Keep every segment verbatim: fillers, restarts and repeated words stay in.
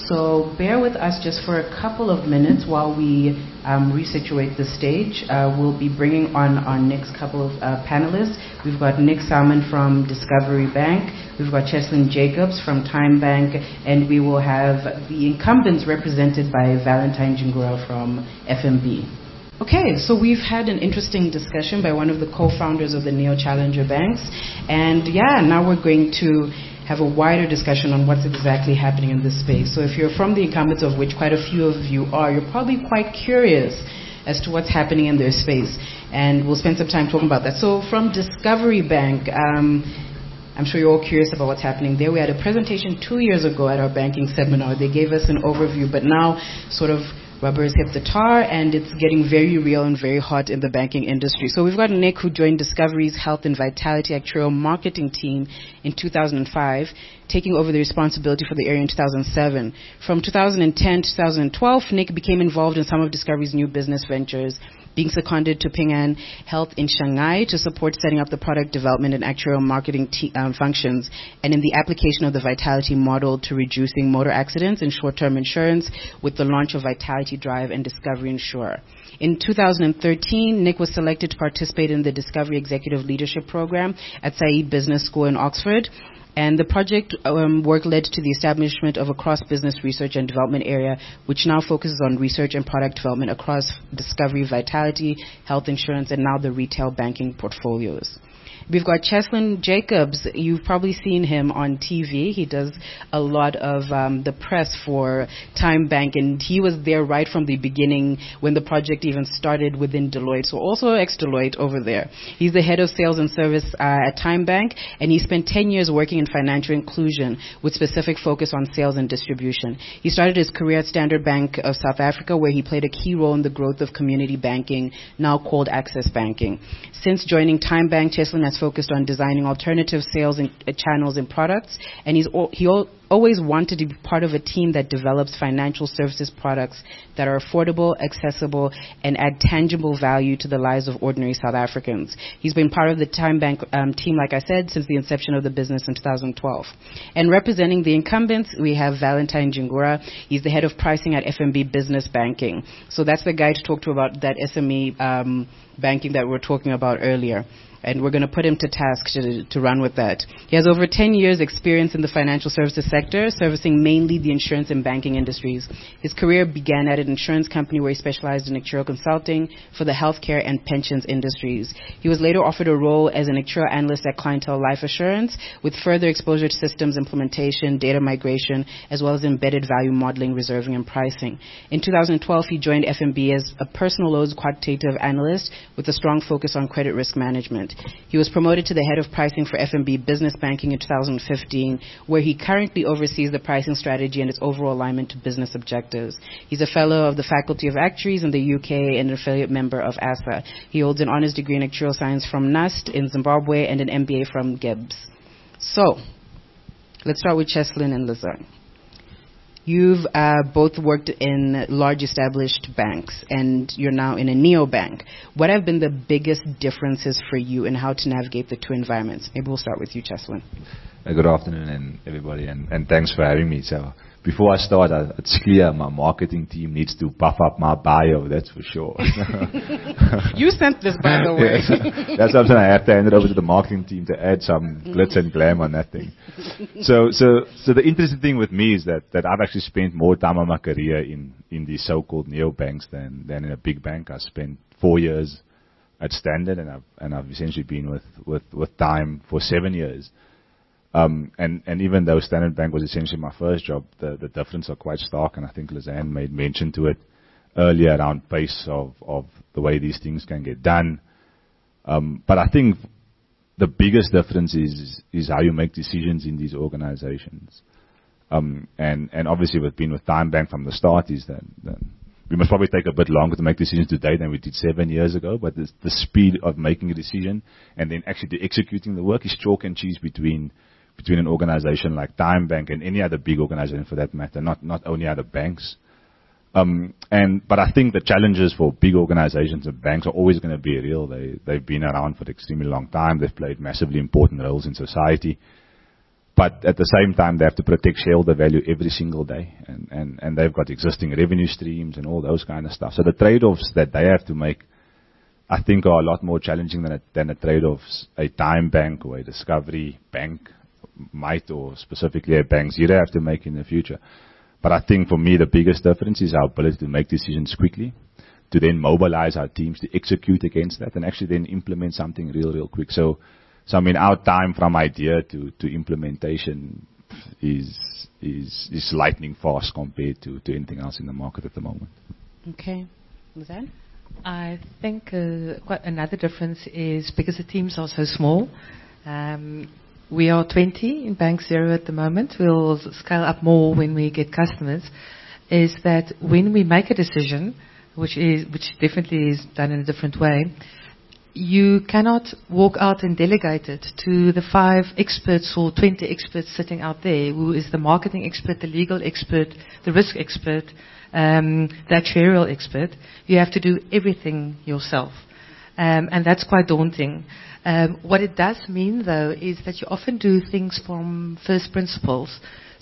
So bear with us just for a couple of minutes while we um, resituate the stage. Uh, we'll be bringing on our next couple of uh, panelists. We've got Nick Salmon from Discovery Bank. We've got Cheslin Jacobs from Time Bank. And we will have the incumbents represented by Valentine Jingura from F N B. Okay, so we've had an interesting discussion by one of the co-founders of the Neo Challenger Banks. And yeah, now we're going to have a wider discussion on what's exactly happening in this space. So if you're from the incumbents, of which quite a few of you are, you're probably quite curious as to what's happening in their space. And we'll spend some time talking about that. So from Discovery Bank, um, I'm sure you're all curious about what's happening there. We had a presentation two years ago at our banking seminar. They gave us an overview, but now sort of rubber has hit the tar, and it's getting very real and very hot in the banking industry. So we've got Nick, who joined Discovery's Health and Vitality Actuarial Marketing team in two thousand five, taking over the responsibility for the area in two thousand seven. From two thousand ten to two thousand twelve, Nick became involved in some of Discovery's new business ventures, being seconded to Ping An Health in Shanghai to support setting up the product development and actuarial marketing te- um, functions, and in the application of the Vitality model to reducing motor accidents and short-term insurance with the launch of Vitality Drive and Discovery Insure. In two thousand thirteen, Nick was selected to participate in the Discovery Executive Leadership Program at Said Business School in Oxford. And the project um, work led to the establishment of a cross-business research and development area, which now focuses on research and product development across Discovery, Vitality, health insurance, and now the retail banking portfolios. We've got Cheslin Jacobs. You've probably seen him on T V. He does a lot of um, the press for Time Bank, and he was there right from the beginning when the project even started within Deloitte. So also ex-Deloitte over there. He's the head of sales and service uh, at Time Bank, and he spent ten years working in financial inclusion with specific focus on sales and distribution. He started his career at Standard Bank of South Africa, where he played a key role in the growth of community banking, now called Access Banking. Since joining Time Bank, Cheslin has focused on designing alternative sales and, uh, channels and products, and he's al- he al- always wanted to be part of a team that develops financial services products that are affordable, accessible, and add tangible value to the lives of ordinary South Africans. He's been part of the Time Bank um, team, like I said, since the inception of the business in two thousand twelve. And representing the incumbents, we have Valentine Jingura. He's the head of pricing at F N B Business Banking. So that's the guy to talk to about that S M E um, banking that we were talking about earlier. And we're going to put him to task to, to run with that. He has over ten years experience in the financial services sector, servicing mainly the insurance and banking industries. His career began at an insurance company where he specialized in actuarial consulting for the healthcare and pensions industries. He was later offered a role as an actuarial analyst at Clientele Life Assurance, with further exposure to systems implementation, data migration, as well as embedded value modeling, reserving, and pricing. In two thousand twelve, he joined F N B as a personal loans quantitative analyst with a strong focus on credit risk management. He was promoted to the head of pricing for F N B Business Banking in two thousand fifteen, where he currently oversees the pricing strategy and its overall alignment to business objectives. He's a fellow of the Faculty of Actuaries in the U K and an affiliate member of A S A. He holds an honors degree in actuarial science from N U S T in Zimbabwe and an M B A from Gibbs. So, let's start with Cheslin and Lizanne. You've uh, both worked in large established banks, and you're now in a neobank. What have been the biggest differences for you in how to navigate the two environments? Maybe we'll start with you, Cheslin. Uh, good afternoon, and everybody, and, and thanks for having me. So, before I start, uh, it's clear my marketing team needs to buff up my bio, that's for sure. You sent this, by the way. Yes, that's something I have to hand it over to the marketing team to add some glitz and glam on that thing. So, so, so the interesting thing with me is that, that I've actually spent more time of my career in, in these so-called neobanks than, than in a big bank. I spent four years at Standard, and I've, and I've essentially been with, with, with Time for seven years. Um, and, and even though Standard Bank was essentially my first job, the, the difference are quite stark, and I think Lizanne made mention to it earlier around pace of, of the way these things can get done. Um, but I think the biggest difference is, is how you make decisions in these organizations. Um, and, and obviously with being with Time Bank from the start is that, that we must probably take a bit longer to make decisions today than we did seven years ago, but the, the speed of making a decision and then actually executing the work is chalk and cheese between between an organization like Time Bank and any other big organization for that matter, not not only other banks. Um, and but I think the challenges for big organizations and banks are always going to be real. They they've been around for an extremely long time. They've played massively important roles in society. but at the same time, they have to protect shareholder value every single day. And, and, and they've got existing revenue streams and all those kind of stuff. So the trade-offs that they have to make, I think, are a lot more challenging than a, than a trade-offs a Time Bank or a Discovery Bank might, or specifically a Bank Zero have to make in the future. But I think for me, the biggest difference is our ability to make decisions quickly, to then mobilize our teams to execute against that, and actually then implement something real, real quick. So, so I mean, our time from idea to, to implementation is, is, is lightning fast compared to, to anything else in the market at the moment. Okay. Lizanne? I think uh, quite another difference is because the teams are so small. Um, we are twenty in Bank Zero at the moment. We'll scale up more when we get customers. Is that when we make a decision, which is which definitely is done in a different way, you cannot walk out and delegate it to the five experts or twenty experts sitting out there, who is the marketing expert, the legal expert, the risk expert, um, the actuarial expert. You have to do everything yourself. Um, and that's quite daunting. Um, what it does mean, though, is that you often do things from first principles.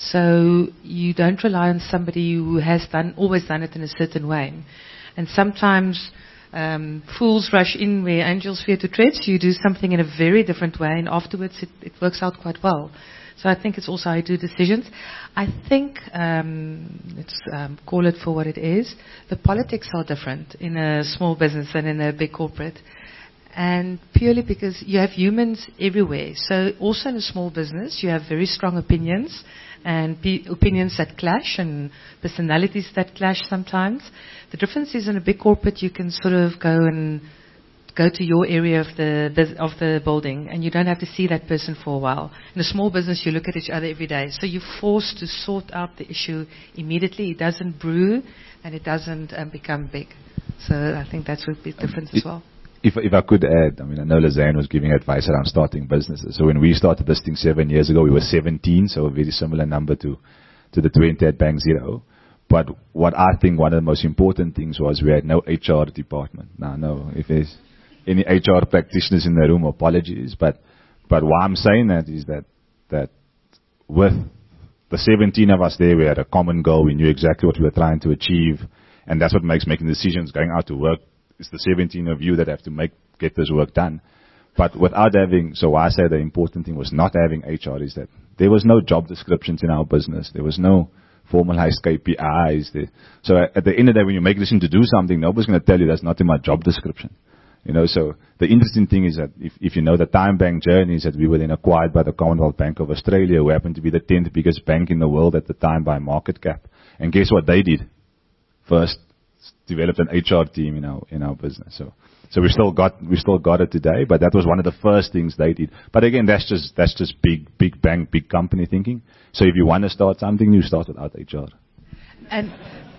So you don't rely on somebody who has done, always done it in a certain way. And sometimes um, fools rush in where angels fear to tread, so you do something in a very different way, and afterwards it, it works out quite well. So I think it's also how you do decisions. I think, um, let's um, call it for what it is, the politics are different in a small business than in a big corporate. And purely because you have humans everywhere. So also in a small business, you have very strong opinions, and pe- opinions that clash, and personalities that clash sometimes. The difference is in a big corporate, you can sort of go and go to your area of the of the building, and you don't have to see that person for a while. In a small business, you look at each other every day. So you're forced to sort out the issue immediately. It doesn't brew, and it doesn't um, become big. So I think that's a big difference as well. If, if I could add, I mean, I know Lizanne was giving advice around starting businesses. So when we started this thing seven years ago, we were seventeen, so a very similar number to, to the twenty at Bank Zero. But what I think one of the most important things was we had no H R department. Now, no, if there's any H R practitioners in the room, apologies. But, but why I'm saying that is that, that with the seventeen of us there, we had a common goal. We knew exactly what we were trying to achieve. And that's what makes making decisions, going out to work. It's the seventeen of you that have to make get this work done. But without having, so I say the important thing was not having H R is that there was no job descriptions in our business. There was no formalized K P Is. There. So at the end of the day, when you make a decision to do something, nobody's going to tell you that's not in my job description. You know, so the interesting thing is that if, if you know the Time Bank journey is that we were then acquired by the Commonwealth Bank of Australia, who happened to be the tenth biggest bank in the world at the time by market cap. And guess what they did? First, developed an H R team in our in our business. So so we still got we still got it today, but that was one of the first things they did. But again, that's just that's just big big bank, big company thinking. So if you want to start something, you start without H R. And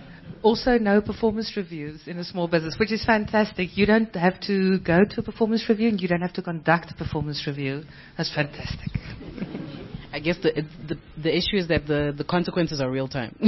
also no performance reviews in a small business, which is fantastic. You don't have to go to a performance review, and you don't have to conduct a performance review. That's fantastic. I guess the, the the issue is that the, the consequences are real time.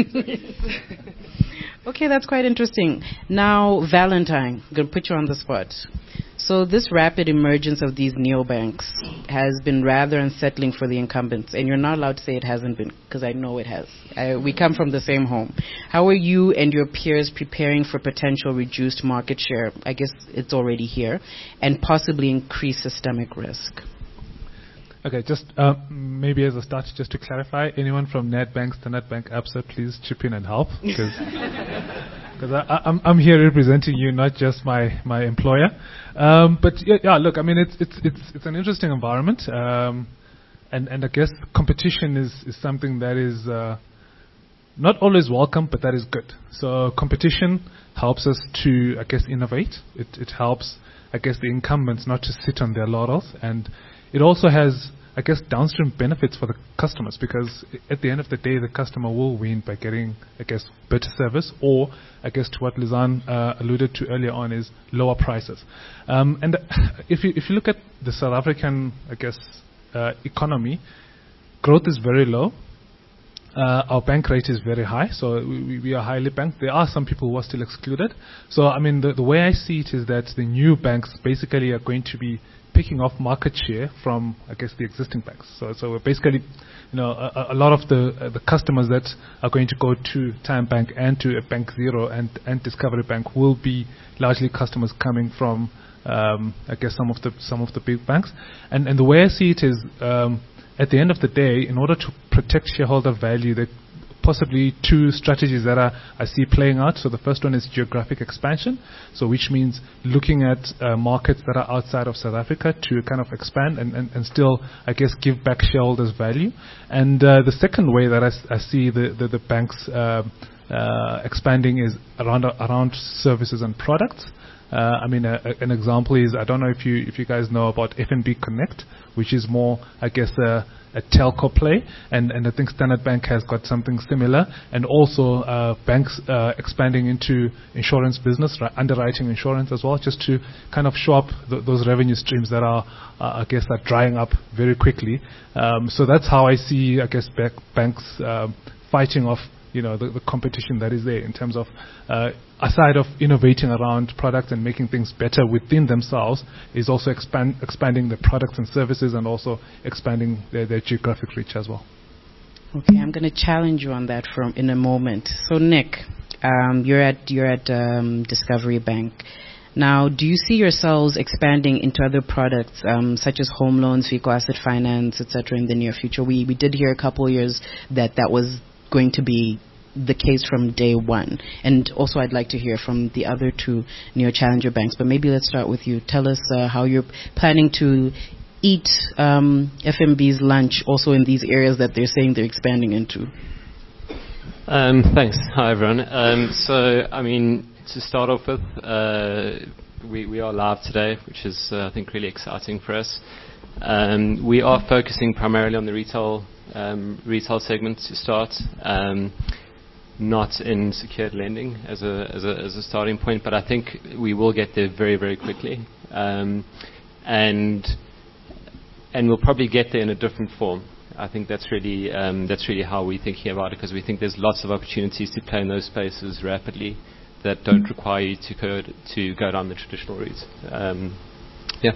Okay, that's quite interesting. Now, Valentine, I'm going to put you on the spot. So this rapid emergence of these neobanks has been rather unsettling for the incumbents, and you're not allowed to say it hasn't been, because I know it has. I, we come from the same home. How are you and your peers preparing for potential reduced market share? I guess it's already here, and possibly increased systemic risk. Okay, just uh, maybe as a start, just to clarify, anyone from Nedbank, Standard Bank, Absa, please chip in and help, because I'm, I'm here representing you, not just my, my employer. Um, but yeah, yeah, look, I mean, it's it's it's it's an interesting environment, um, and and I guess competition is is something that is uh, not always welcome, but that is good. So competition helps us to, I guess, innovate. It it helps, I guess, the incumbents not to sit on their laurels, and it also has, I guess, downstream benefits for the customers, because at the end of the day, the customer will win by getting, I guess, better service, or, I guess, to what Lizanne uh, alluded to earlier on, is lower prices. Um, and if you if you look at the South African, I guess, uh, economy, growth is very low. Uh, our bank rate is very high, so we, we are highly banked. There are some people who are still excluded. So, I mean, the, the way I see it is that the new banks basically are going to be picking off market share from, I guess, the existing banks. So, so we're basically, you know, a, a lot of the uh, the customers that are going to go to TymeBank and to a Bank Zero and, and Discovery Bank will be largely customers coming from, um, I guess, some of the some of the big banks. And and the way I see it is, um, at the end of the day, in order to protect shareholder value, there possibly two strategies that are, I see playing out. So the first one is geographic expansion, so which means looking at uh, markets that are outside of South Africa to kind of expand and, and, and still, I guess, give back shareholders value. And uh, the second way that I, s- I see the, the, the banks uh, uh, expanding is around around services and products. Uh, I mean, a, a, an example is, I don't know if you if you guys know about F N B Connect, which is more, I guess, a, a telco play, and, and I think Standard Bank has got something similar, and also uh, banks uh, expanding into insurance business, right, underwriting insurance as well, just to kind of show up th- those revenue streams that are, uh, I guess, are drying up very quickly. Um, so that's how I see, I guess, back banks uh, fighting off, you know, the, the competition that is there in terms of, uh, aside of innovating around products and making things better within themselves, is also expand, expanding the products and services and also expanding their, their geographic reach as well. Okay, I'm going to challenge you on that from in a moment. So, Nick, um, you're at you're at um, Discovery Bank. Now, do you see yourselves expanding into other products um, such as home loans, vehicle asset finance, et cetera, in the near future? We we did hear a couple of years that that was going to be the case from day one. And also I'd like to hear from the other two neo challenger banks, but maybe let's start with you. Tell us uh, how you're planning to eat um, F N B's lunch also in these areas that they're saying they're expanding into. Um, thanks. Hi, everyone. Um, so, I mean, to start off with, uh, we, we are live today, which is, uh, I think, really exciting for us. Um, we are focusing primarily on the retail um, retail segment to start, um, not in secured lending as a, as a as a starting point, but I think we will get there very, very quickly, um, and and we'll probably get there in a different form. I think that's really um, that's really how we're thinking about it, because we think there's lots of opportunities to play in those spaces rapidly that don't require you to go to go down the traditional route. Um, yeah.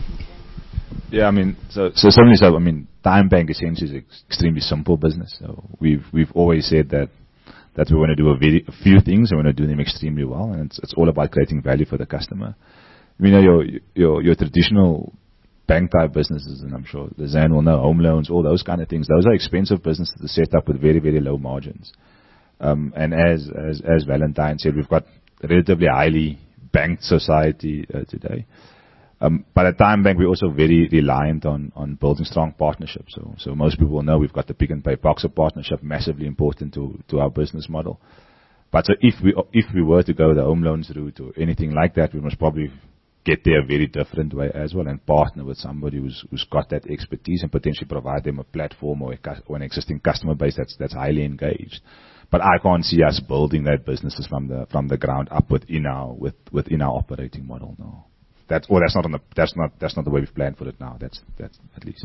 Yeah, I mean, so so certainly, so I mean, TymeBank essentially is an extremely simple business. So we've we've always said that that we want to do a, very, a few things and we want to do them extremely well, and it's it's all about creating value for the customer. I mean, your your your traditional bank type businesses, and I'm sure Lizanne will know, home loans, all those kind of things. Those are expensive businesses to set up with very very low margins. Um, and as as as Valentine said, we've got a relatively highly banked society uh, today. Um, but at TymeBank, we're also very reliant on, on building strong partnerships. So, so most people know we've got the Pick n Pay Boxer partnership, massively important to, to our business model. But so if we if we were to go the home loans route or anything like that, we must probably get there a very different way as well and partner with somebody who's who's got that expertise and potentially provide them a platform or, a, or an existing customer base that's that's highly engaged. But I can't see us building that businesses from the from the ground up within our with within our operating model. No. That's, or that's not on the, that's not, that's not the way we've planned for it now. That's, that's at least.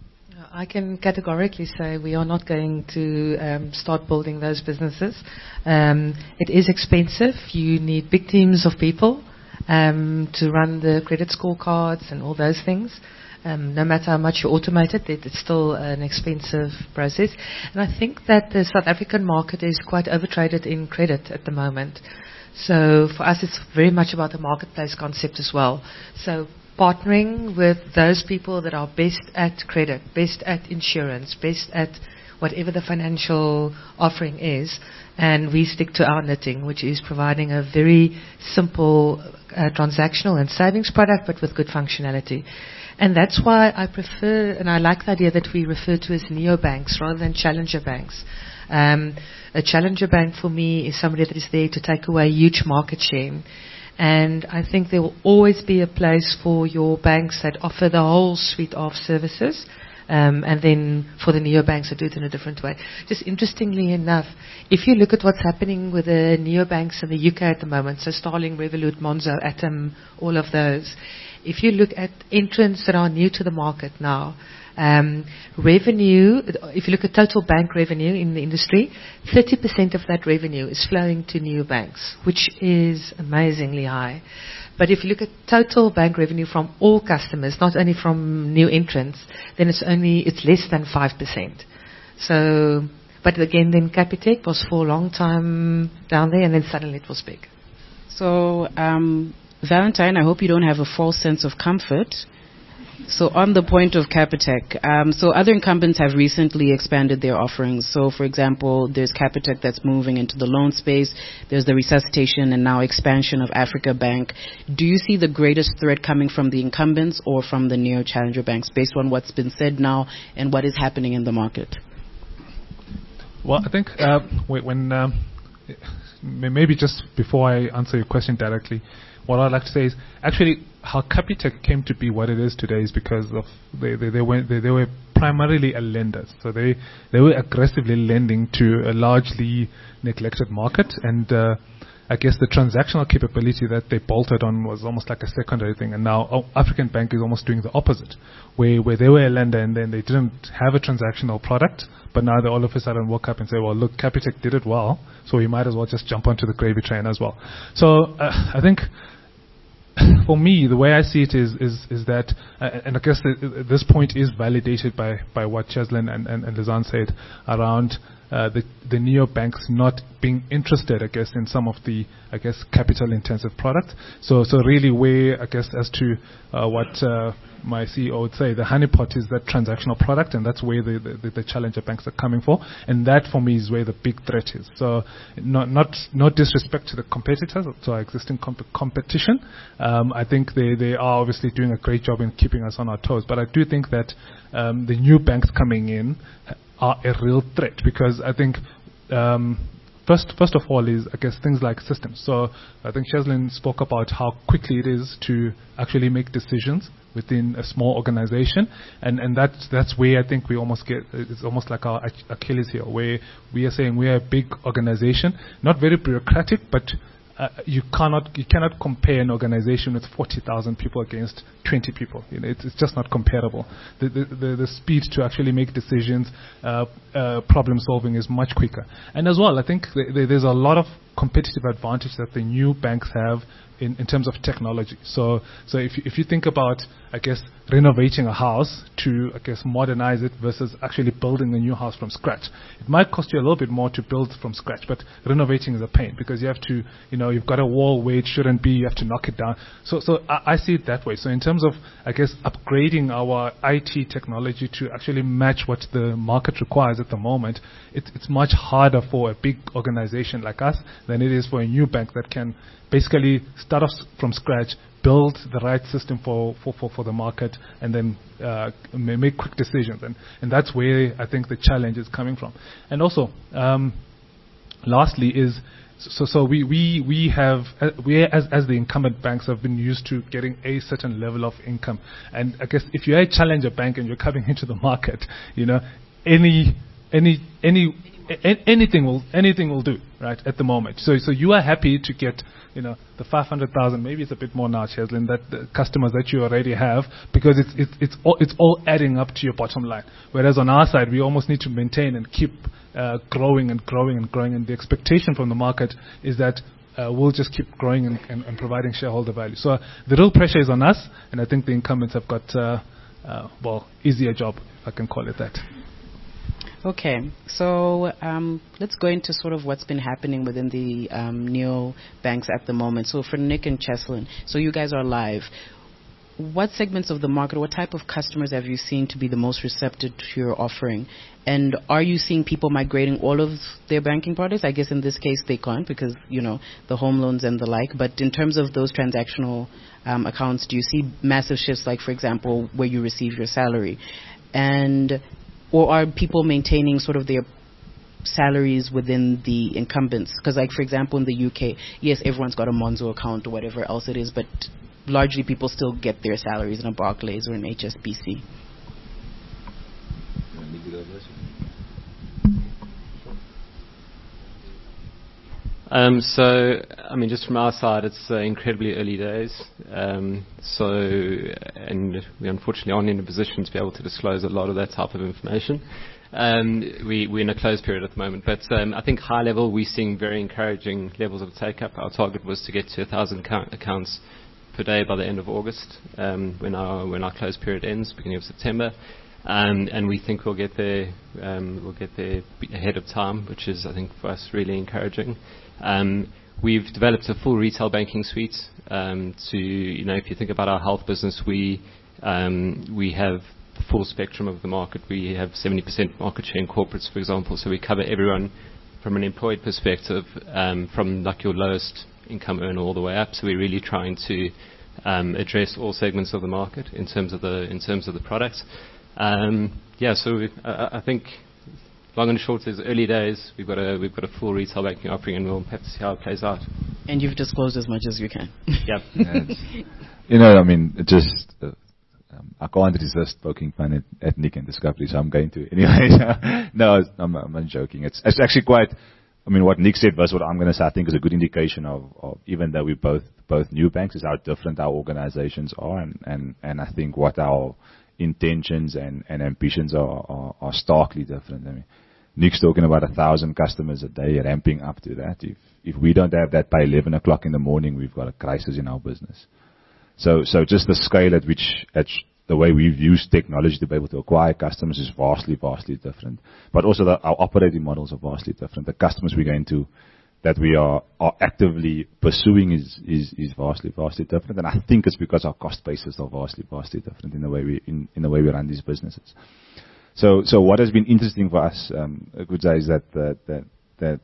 I can categorically say we are not going to um, start building those businesses. Um, it is expensive. You need big teams of people um, to run the credit scorecards and all those things. Um, no matter how much you automate it, it, it's still an expensive process. And I think that the South African market is quite overtraded in credit at the moment. So for us, it's very much about the marketplace concept as well. So partnering with those people that are best at credit, best at insurance, best at whatever the financial offering is, and we stick to our knitting, which is providing a very simple uh, transactional and savings product, but with good functionality. And that's why I prefer, and I like the idea that we refer to as neobanks rather than challenger banks. Um, a challenger bank for me is somebody that is there to take away huge market share. And I think there will always be a place for your banks that offer the whole suite of services. Um, and then for the neobanks that do it in a different way. Just interestingly enough, if you look at what's happening with the neobanks in the U K at the moment, so Starling, Revolut, Monzo, Atom, all of those, if you look at entrants that are new to the market now, um, revenue, if you look at total bank revenue in the industry, thirty percent of that revenue is flowing to new banks, which is amazingly high. But if you look at total bank revenue from all customers, not only from new entrants, then it's only, it's less than five percent. So, but again, then Capitec was for a long time down there, and then suddenly it was big. So, um, Valentine, I hope you don't have a false sense of comfort. So on the point of Capitec, um, so other incumbents have recently expanded their offerings. So, for example, there's Capitec that's moving into the loan space. There's the resuscitation and now expansion of Africa Bank. Do you see the greatest threat coming from the incumbents or from the neo-challenger banks based on what's been said now and what is happening in the market? Well, I think uh, when um, maybe just before I answer your question directly, what I'd like to say is actually how Capitec came to be what it is today is because of they they, they went they, they were primarily a lender, so they they were aggressively lending to a largely neglected market, and uh, I guess the transactional capability that they bolted on was almost like a secondary thing, and now oh, African Bank is almost doing the opposite, where where they were a lender and then they didn't have a transactional product, but now they all of a sudden woke up and say, well, look, Capitec did it well, so we might as well just jump onto the gravy train as well. So uh, I think. For me, the way I see it is is, is that, uh, and I guess th- this point is validated by, by what Cheslin and, and, and Lizanne said around uh, the the neobanks not being interested, I guess, in some of the, I guess, capital-intensive products. So so really, where I guess as to uh, what uh, my C E O would say, the honeypot is that transactional product, and that's where the, the, the challenger banks are coming for, and that for me is where the big threat is. So not not not disrespect to the competitors, to our existing comp- competition. Um, I think they, they are obviously doing a great job in keeping us on our toes, but I do think that um, the new banks coming in are a real threat, because I think um, first first of all is, I guess, things like systems. So I think Cheslin spoke about how quickly it is to actually make decisions within a small organization, and and that's that's where I think we almost get, it's almost like our Achilles heel, where we are saying we are a big organization, not very bureaucratic, but Uh, you cannot you cannot compare an organization with forty thousand people against twenty people. You know, it's, it's just not comparable. The, the, the, the speed to actually make decisions, uh, uh, problem solving is much quicker. And as well, I think th- th- there's a lot of competitive advantage that the new banks have in, in terms of technology. So, so if you, if you think about, I guess, renovating a house to, I guess, modernize it versus actually building a new house from scratch, it might cost you a little bit more to build from scratch, but renovating is a pain because you have to, you know, you've got a wall where it shouldn't be, you have to knock it down. So, so I, I see it that way. So in terms of, I guess, upgrading our I T technology to actually match what the market requires at the moment, it, it's much harder for a big organization like us than it is for a new bank that can basically start off from scratch, build the right system for, for, for, for the market, and then uh, make quick decisions. And, and that's where I think the challenge is coming from. And also, um, lastly is, so, so we, we, we have, uh, we as, as the incumbent banks have been used to getting a certain level of income. And I guess if you're a challenger bank and you're coming into the market, you know, any, any, any, a- anything will, anything will do, right, at the moment. So, so you are happy to get, you know, the five hundred thousand, maybe it's a bit more now, Cheslin, that the customers that you already have, because it's, it's, it's all, it's all adding up to your bottom line. Whereas on our side, we almost need to maintain and keep, uh, growing and growing and growing. And the expectation from the market is that, uh, we'll just keep growing and, and, and providing shareholder value. So uh, the real pressure is on us, and I think the incumbents have got, uh, uh, well, easier job, if I can call it that. Okay, so um, let's go into sort of what's been happening within the um, neo banks at the moment. So for Nick and Cheslin, so you guys are live. What segments of the market, what type of customers have you seen to be the most receptive to your offering? And are you seeing people migrating all of their banking products? I guess in this case they can't because, you know, the home loans and the like. But in terms of those transactional um, accounts, do you see massive shifts, like, for example, where you receive your salary? And or are people maintaining sort of their salaries within the incumbents? Because, like, for example, in the U K, yes, everyone's got a Monzo account or whatever else it is, but largely people still get their salaries in a Barclays or an H S B C. Um, so, I mean, just from our side, it's uh, incredibly early days. Um, so, and we unfortunately aren't in a position to be able to disclose a lot of that type of information. Um, we, we're in a closed period at the moment. But um, I think high level, we're seeing very encouraging levels of take-up. Our target was to get to one thousand account- accounts per day by the end of August, um, when our when our close period ends, beginning of September. Um, and we think we'll get there. Um, we'll get there ahead of time, which is, I think, for us really encouraging. Um, we've developed a full retail banking suite. Um, to you know, if you think about our health business, we um, we have the full spectrum of the market. We have seventy percent market share in corporates, for example. So we cover everyone from an employed perspective, um, from like your lowest income earner all the way up. So we're really trying to um, address all segments of the market in terms of the in terms of the products. Um, yeah, so we, uh, I think long and short is early days. We've got a we've got a full retail banking offering, and we'll have to see how it plays out. And you've disclosed as much as you can. Yep. You know, I mean, it just uh, um, I can't resist poking fun at, at Nick and Discovery, so I'm going to anyway. No, I'm, I'm not joking. It's it's actually quite. I mean, what Nick said versus what I'm going to say, I think, is a good indication of, of even though we're both both new banks, is how different our organizations are, and and, and I think what our intentions and, and ambitions are, are, are starkly different. I mean, Nick's talking about a thousand customers a day, ramping up to that. If if we don't have that by eleven o'clock in the morning, we've got a crisis in our business. So so just the scale at which at the way we've used technology to be able to acquire customers is vastly vastly different. But also the, our operating models are vastly different. The customers we're going to that we are, are actively pursuing is, is, is vastly, vastly different. And I think it's because our cost bases are vastly, vastly different in the way we, in, in the way we run these businesses. So, so what has been interesting for us, um, Gudza, is that, that, that, that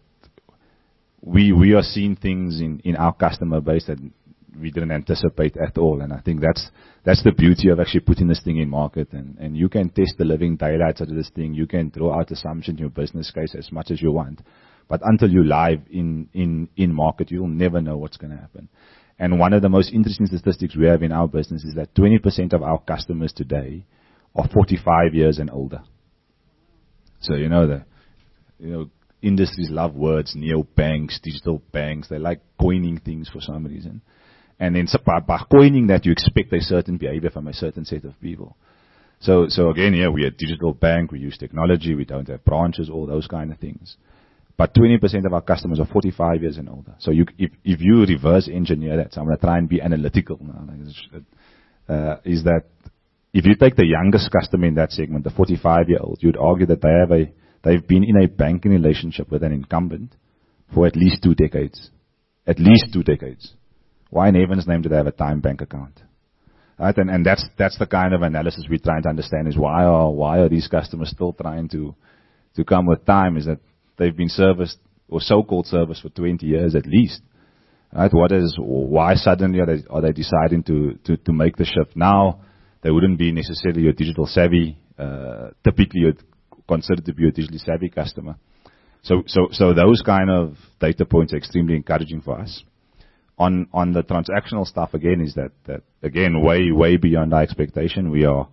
we, we are seeing things in, in our customer base that we didn't anticipate at all. And I think that's, that's the beauty of actually putting this thing in market. And, and you can test the living daylights out of this thing. You can draw out assumptions in your business case as much as you want. But until you're live in, in, in market, you'll never know what's going to happen. And one of the most interesting statistics we have in our business is that twenty percent of our customers today are forty-five years and older. So, you know, the, you know, industries love words, neobanks, digital banks. They like coining things for some reason. And then so by, by coining that, you expect a certain behavior from a certain set of people. So, so again, yeah, we're a digital bank. We use technology. We don't have branches, all those kind of things. But twenty percent of our customers are forty-five years and older. So you, if, if you reverse engineer that, so I'm going to try and be analytical now, uh, is that if you take the youngest customer in that segment, the forty-five-year-old, you'd argue that they have a, they've been in a banking relationship with an incumbent for at least two decades. At least two decades. Why in heaven's name do they have a Time Bank account? Right? And, and that's, that's the kind of analysis we're trying to understand is why are, why are these customers still trying to, to come with Time? Is that they've been serviced, or so-called serviced, for twenty years at least. Right? What is, why suddenly are they, are they deciding to, to, to make the shift now? They wouldn't be necessarily a digital savvy, uh, typically you'd consider to be a digitally savvy customer. So, so, so those kind of data points are extremely encouraging for us. On, on the transactional stuff, again, is that, that, again, way, way beyond our expectation. We are,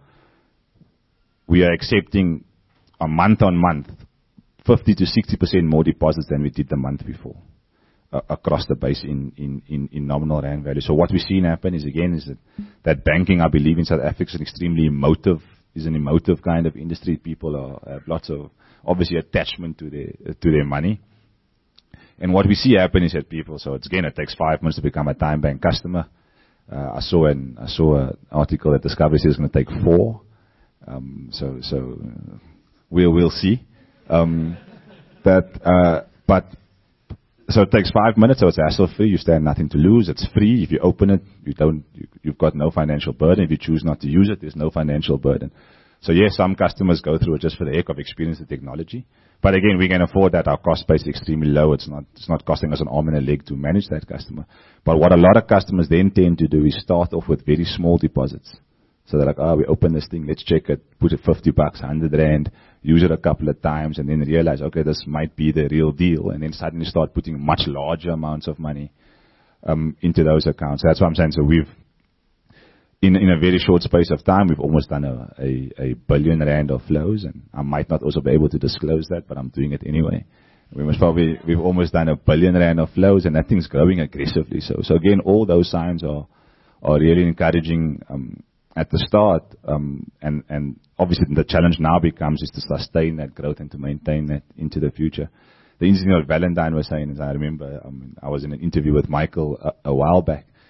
we are accepting a month on month, fifty to sixty percent more deposits than we did the month before, uh, across the base in, in, in, in nominal rand value. So what we've seen happen is, again, is that, that banking, I believe, in South Africa is an extremely emotive, is an emotive kind of industry. People are, have lots of, obviously, attachment to their, uh, to their money. And what we see happen is that people, so it's, again, it takes five months to become a Time Bank customer. Uh, I saw an, I saw an article that Discovery says it's going to take four. Um, so, so, uh, we'll, we'll see. Um, that, uh, but, so it takes five minutes, so it's hassle-free. You stand nothing to lose. It's free. If you open it, you don't, you, you've got no financial burden. If you choose not to use it, there's no financial burden. So yes, some customers go through it just for the heck of experiencing the technology. But again, we can afford that. Our cost base is extremely low. It's not, it's not costing us an arm and a leg to manage that customer. But what a lot of customers then tend to do is start off with very small deposits. So they're like, oh, we open this thing, let's check it, put it fifty bucks, one hundred rand, use it a couple of times, and then realize, okay, this might be the real deal, and then suddenly start putting much larger amounts of money um, into those accounts. That's what I'm saying. So we've, in, in a very short space of time, we've almost done a, a, a billion rand of flows, and I might not also be able to disclose that, but I'm doing it anyway. We must probably, we've almost done a billion rand of flows, and that thing's growing aggressively. So, so again, all those signs are, are really encouraging, um, at the start, um, and, and obviously the challenge now becomes is to sustain that growth and to maintain that into the future. The interesting thing what Valentine was saying is, I remember um, I was in an interview with Michael a, a while back,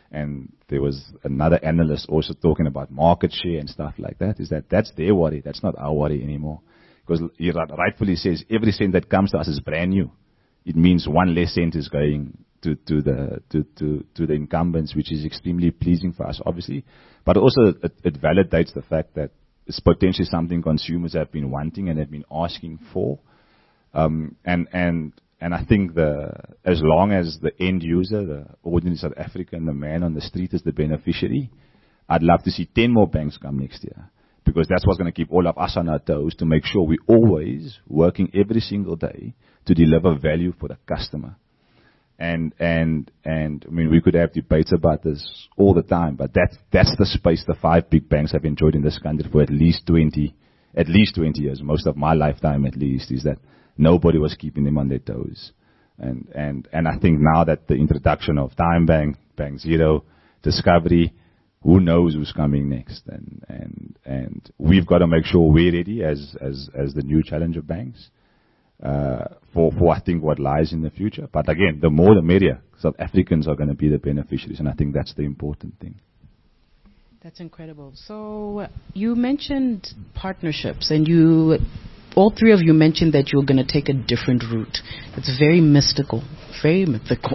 and there was another analyst also talking about market share and stuff like that, is that that's their worry. That's not our worry anymore. Because he rightfully says every cent that comes to us is brand new. It means one less cent is going to, to, the, to, to, to the incumbents, which is extremely pleasing for us, obviously. But also it, it validates the fact that it's potentially something consumers have been wanting and have been asking for. Um, and, and, and I think the, as long as the end user, the ordinary South African, the man on the street is the beneficiary, I'd love to see ten more banks come next year. Because that's what's going to keep all of us on our toes to make sure we're always working every single day to deliver value for the customer. And, and, and, I mean, we could have debates about this all the time, but that's, that's the space the five big banks have enjoyed in this country for at least twenty, at least twenty years, most of my lifetime at least, is that nobody was keeping them on their toes. And, and, and I think now that the introduction of TymeBank, Bank Zero, Discovery, who knows who's coming next? And, and, and we've got to make sure we're ready as, as, as the new challenger banks. Uh, for, for I think what lies in the future. But again, the more the merrier. South Africans are going to be the beneficiaries, and I think that's the important thing. That's incredible. So you mentioned partnerships, and you, all three of you mentioned that you're going to take a different route. It's very mystical, very mythical.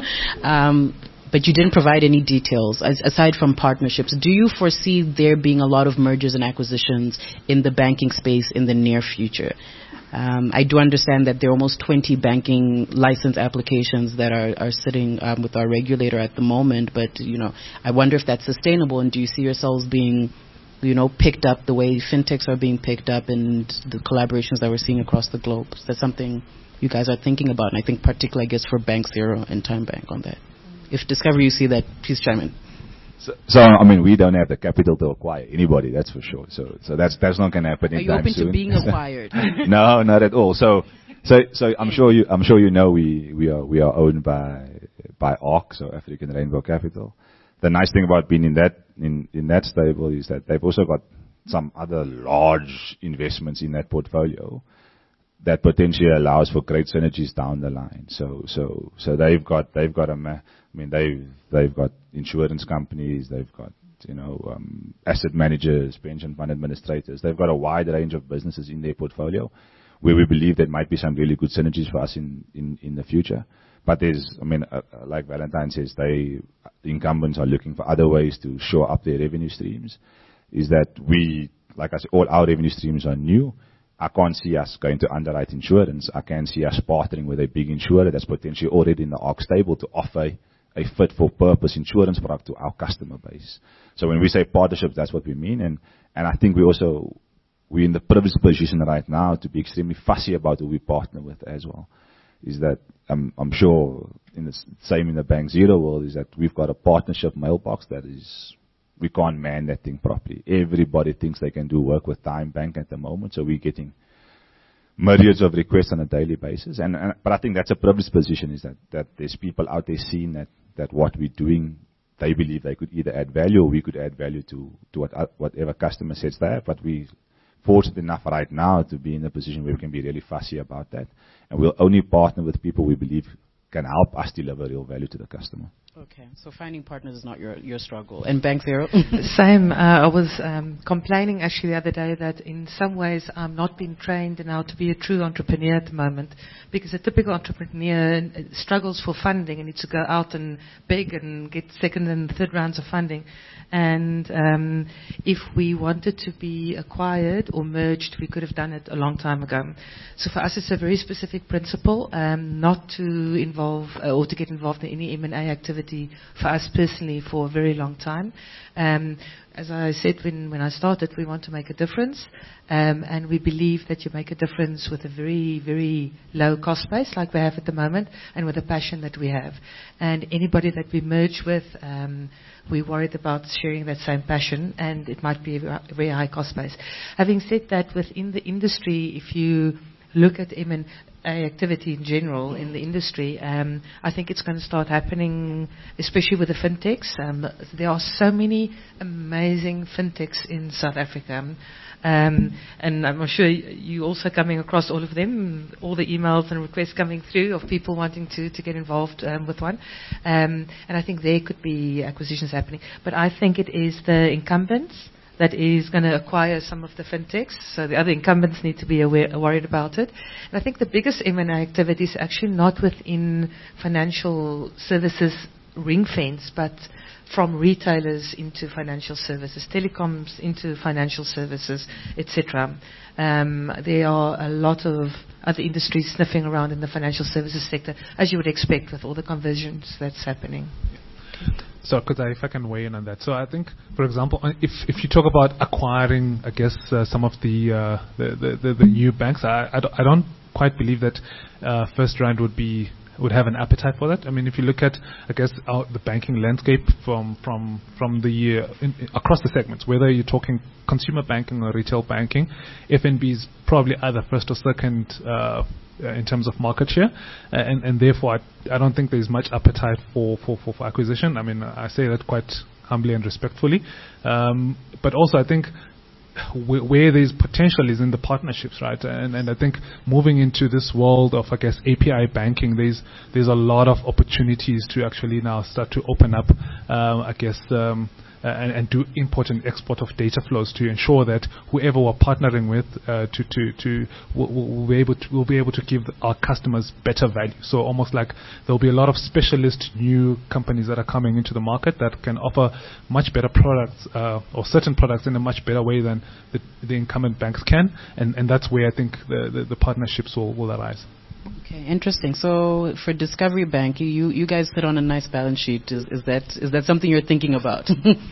um, but you didn't provide any details as, aside from partnerships. Do you foresee there being a lot of mergers and acquisitions in the banking space in the near future? Um, I do understand that there are almost twenty banking license applications that are, are sitting um, with our regulator at the moment, but, you know, I wonder if that's sustainable, and do you see yourselves being, you know, picked up the way fintechs are being picked up and the collaborations that we're seeing across the globe? Is that something you guys are thinking about? And I think particularly, I guess, for Bank Zero and TymeBank on that. If Discovery, you see that, please chime in. So, so, I mean, we don't have the capital to acquire anybody, that's for sure. So, so that's that's not going to happen anytime soon. Are you open to being acquired? No, not at all. So, so, so I'm sure you, I'm sure you know we, we are we are owned by by ARC, so African Rainbow Capital. The nice thing about being in that in in that stable is that they've also got some other large investments in that portfolio that potentially allows for great synergies down the line. So, so, so they've got, they've got a, ma- I mean, they've, they've got insurance companies, they've got, you know, um, asset managers, pension fund administrators. They've got a wide range of businesses in their portfolio where we believe there might be some really good synergies for us in, in, in the future. But there's, I mean, uh, like Valentine says, they, the incumbents are looking for other ways to shore up their revenue streams. Is that we, like I said, all our revenue streams are new. I can't see us going to underwrite insurance. I can see us partnering with a big insurer that's potentially already in the ARC stable to offer a, a fit-for-purpose insurance product to our customer base. So when we say partnerships, that's what we mean. And, and I think we also, we're in the privileged position right now to be extremely fussy about who we partner with as well. Is that, um, I'm sure, in the same in the Bank Zero world, is that we've got a partnership mailbox that is, we can't man that thing properly. Everybody thinks they can do work with TymeBank at the moment, so we're getting myriads of requests on a daily basis. And, and but I think that's a privileged position, is that, that there's people out there seeing that, that what we're doing, they believe they could either add value or we could add value to, to what, whatever customer sets they have. But we're fortunate enough right now to be in a position where we can be really fussy about that. And we'll only partner with people we believe can help us deliver real value to the customer. Okay, so finding partners is not your, your struggle. And Bank Zero? Same. Uh, I was um, complaining actually the other day that in some ways I'm not being trained in how to be a true entrepreneur at the moment, because a typical entrepreneur struggles for funding and needs to go out and beg and get second and third rounds of funding. And um, if we wanted to be acquired or merged, we could have done it a long time ago. So for us, it's a very specific principle, um, not to involve uh, or to get involved in any M and A activity for us personally for a very long time. Um, as I said when, when I started, we want to make a difference, um, and we believe that you make a difference with a very, very low cost base like we have at the moment, and with the passion that we have. And anybody that we merge with, um, we're worried about sharing that same passion, and it might be a very high cost base. Having said that, within the industry, if you look at M and activity in general in the industry. Um, I think it's going to start happening, especially with the fintechs. Um, there are so many amazing fintechs in South Africa. Um, and I'm sure you're also coming across all of them, all the emails and requests coming through of people wanting to, to get involved um, with one. Um, and I think there could be acquisitions happening. But I think it is the incumbents that is going to acquire some of the fintechs. So the other incumbents need to be aware, worried about it. And I think the biggest M and A activity is actually not within financial services ring fence, but from retailers into financial services, telecoms into financial services, et cetera. Um, there are a lot of other industries sniffing around in the financial services sector, as you would expect with all the conversions that's happening. So, could I, if I can weigh in on that. So, I think, for example, if if you talk about acquiring, I guess, uh, some of the, uh, the, the, the the new banks, I I don't, I don't quite believe that uh, FirstRand would be would have an appetite for that. I mean, if you look at, I guess, our, the banking landscape from from from the uh, in, across the segments, whether you're talking consumer banking or retail banking, F N B is probably either first or second uh, in terms of market share, uh, and and therefore I, I don't think there's much appetite for, for, for, for acquisition. I mean, I say that quite humbly and respectfully, um, but also I think where there's potential is in the partnerships, right? And and I think moving into this world of, I guess, A P I banking, there's there's a lot of opportunities to actually now start to open up, um, I guess, um, uh, and, and do import and export of data flows to ensure that whoever we're partnering with uh, to to to will, will be able to will be able to give our customers better value. So almost like there'll be a lot of specialist new companies that are coming into the market that can offer much better products uh, or certain products in a much better way than the, the incumbent banks can, and, and that's where I think the, the, the partnerships will, will arise. Okay, interesting. So for Discovery Bank, you you guys sit on a nice balance sheet. Is, is that is that something you're thinking about?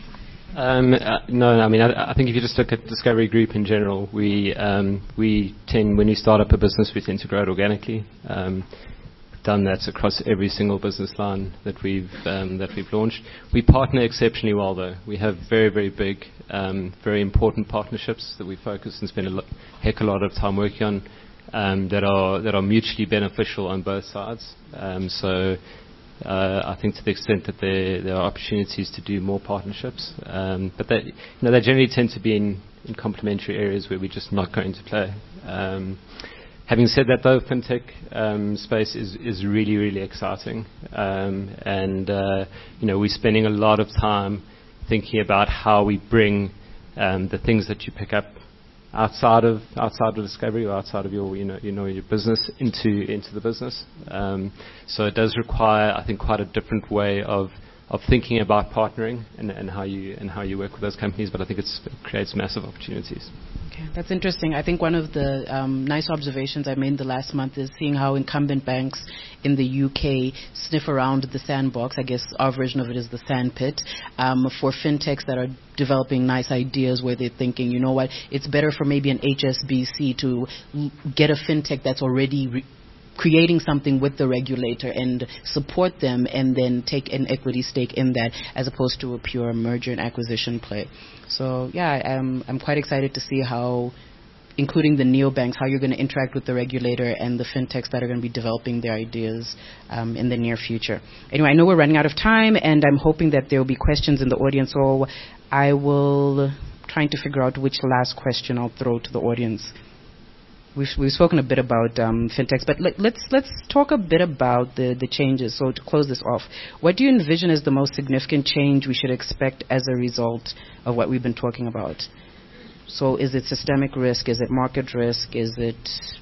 um, uh, no, I mean I, I think if you just look at Discovery Group in general, we um, we tend when we start up a business, we tend to grow it organically. Um, done that across every single business line that we've um, that we've launched. We partner exceptionally well, though. We have very very big, um, very important partnerships that we focus and spend a lo- heck a lot of time working on. Um, that are that are mutually beneficial on both sides. Um, so uh, I think to the extent that there there are opportunities to do more partnerships, um, but that you know they generally tend to be in, in complementary areas where we're just not going to play. Um, having said that, though, fintech um, space is is really really exciting, um, and uh, you know we're spending a lot of time thinking about how we bring um, the things that you pick up outside of outside of Discovery or outside of your you know you know your business into into the business. Um, so it does require, I think, quite a different way of of thinking about partnering and, and how you and how you work with those companies. But I think it's, it creates massive opportunities. Okay, that's interesting. I think one of the um, nice observations I made the last month is seeing how incumbent banks in the U K sniff around the sandbox. I guess our version of it is the sandpit um, for fintechs that are developing nice ideas where they're thinking, you know what, it's better for maybe an H S B C to l- get a fintech that's already re- creating something with the regulator and support them and then take an equity stake in that as opposed to a pure merger and acquisition play. So, yeah, I'm, I'm quite excited to see how, including the neobanks, how you're going to interact with the regulator and the fintechs that are going to be developing their ideas um, in the near future. Anyway, I know we're running out of time, and I'm hoping that there will be questions in the audience, so I will trying to figure out which last question I'll throw to the audience. We've, we've spoken a bit about um, fintechs, but let, let's let's talk a bit about the, the changes. So to close this off, what do you envision as the most significant change we should expect as a result of what we've been talking about? So is it systemic risk? Is it market risk? Is it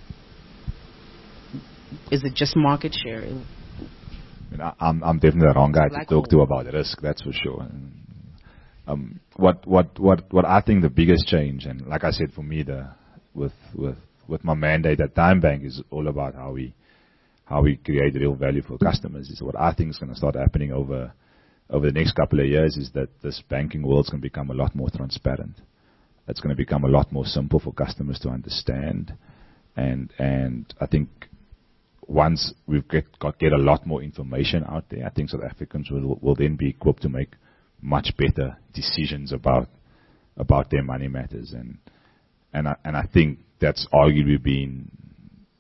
is it just market share? I mean, I, I'm, I'm definitely the wrong guy to talk to about risk, that's for sure. Um, what what what what I think the biggest change, and like I said, for me, the with with with my mandate at TymeBank is all about how we how we create real value for customers. Is what I think is going to start happening over over the next couple of years is that this banking world is going to become a lot more transparent. It's going to become a lot more simple for customers to understand, and and I think once we've get got get a lot more information out there, I think South Africans will will then be equipped to make much better decisions about about their money matters, and and I, and I think that's arguably been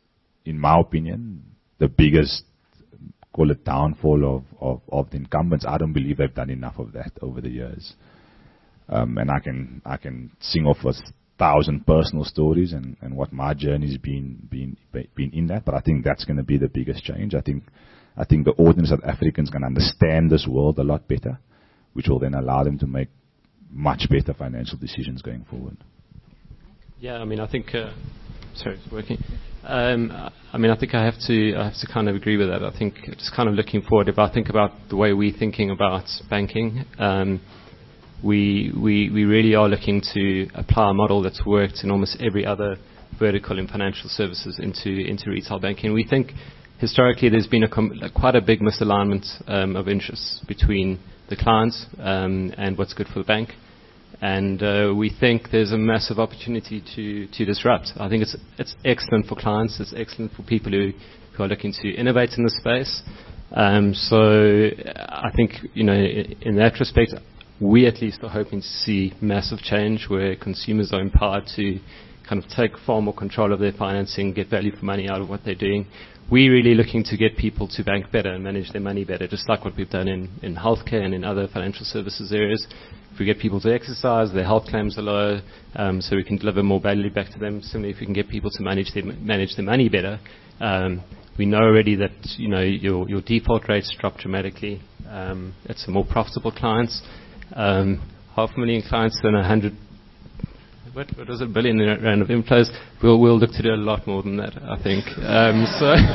in my opinion, the biggest, call it downfall of, of, of the incumbents. I don't believe they've done enough of that over the years. Um, and I can I can sing off a thousand personal stories and, and what my journey's been been been in that. But I think that's going to be the biggest change. I think I think the ordinary South Africans can understand this world a lot better, which will then allow them to make much better financial decisions going forward. Yeah, I mean, I think. Uh, sorry, it's working. Um, I mean, I think I have to I have to kind of agree with that. I think just kind of looking forward, if I think about the way we're thinking about banking, um, we we we really are looking to apply a model that's worked in almost every other vertical in financial services into into retail banking. We think historically there's been a com- quite a big misalignment um, of interests between the clients um, and what's good for the bank. And uh, we think there's a massive opportunity to, to disrupt. I think it's it's excellent for clients. It's excellent for people who, who are looking to innovate in the space. Um, so I think, you know, in, in that respect, we at least are hoping to see massive change where consumers are empowered to kind of take far more control of their financing, get value for money out of what they're doing. We're really looking to get people to bank better and manage their money better, just like what we've done in, in healthcare and in other financial services areas. If we get people to exercise, their health claims are lower, um, so we can deliver more value back to them. Similarly, if we can get people to manage their manage their money better, um, we know already that you know your your default rates drop dramatically. Um, it's a more profitable clients. Um, half a million clients and a hundred. What, what was it? Billion rand of inflows. We'll we'll look to do a lot more than that, I think. Um,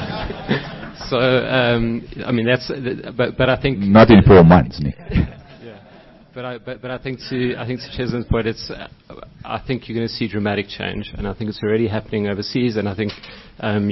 so so um, I mean that's. But but I think not in four months, Nick. But I, but, but I think to I think to Cheslin's point, it's uh, I think you're going to see dramatic change, and I think it's already happening overseas, and I think um,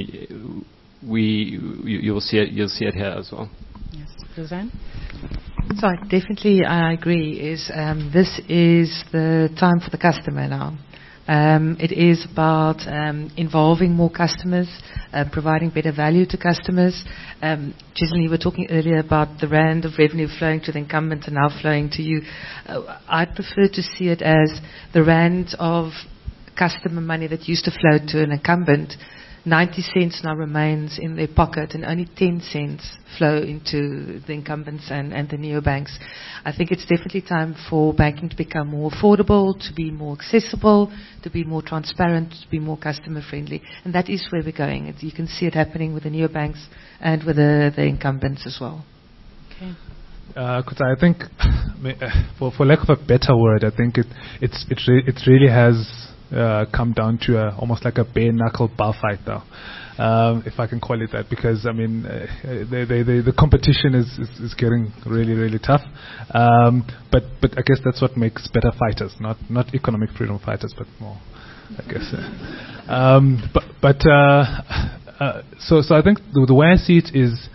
we you, you'll see it you'll see it here as well. Yes, Suzanne. So I definitely I agree. Is um, this is the time for the customer now. Um, it is about um, involving more customers, uh, providing better value to customers. Um, Cheslin, you were talking earlier about the rand of revenue flowing to the incumbent and now flowing to you. Uh, I'd prefer to see it as the rand of customer money that used to flow to an incumbent. ninety cents now remains in their pocket and only ten cents flow into the incumbents and, and the neobanks. I think it's definitely time for banking to become more affordable, to be more accessible, to be more transparent, to be more customer friendly. And that is where we're going. It, you can see it happening with the neobanks and with the, the incumbents as well. Okay. Because uh, I think, for, for lack of a better word, I think it it's, it, re- it really has Uh, come down to a, almost like a bare knuckle bar fight now, um, if I can call it that, because I mean uh, they, they, they, the competition is, is, is getting really really tough. Um, but but I guess that's what makes better fighters, not not economic freedom fighters, but more, I guess. Uh, um, but but uh, uh, so so I think the, the way I see it is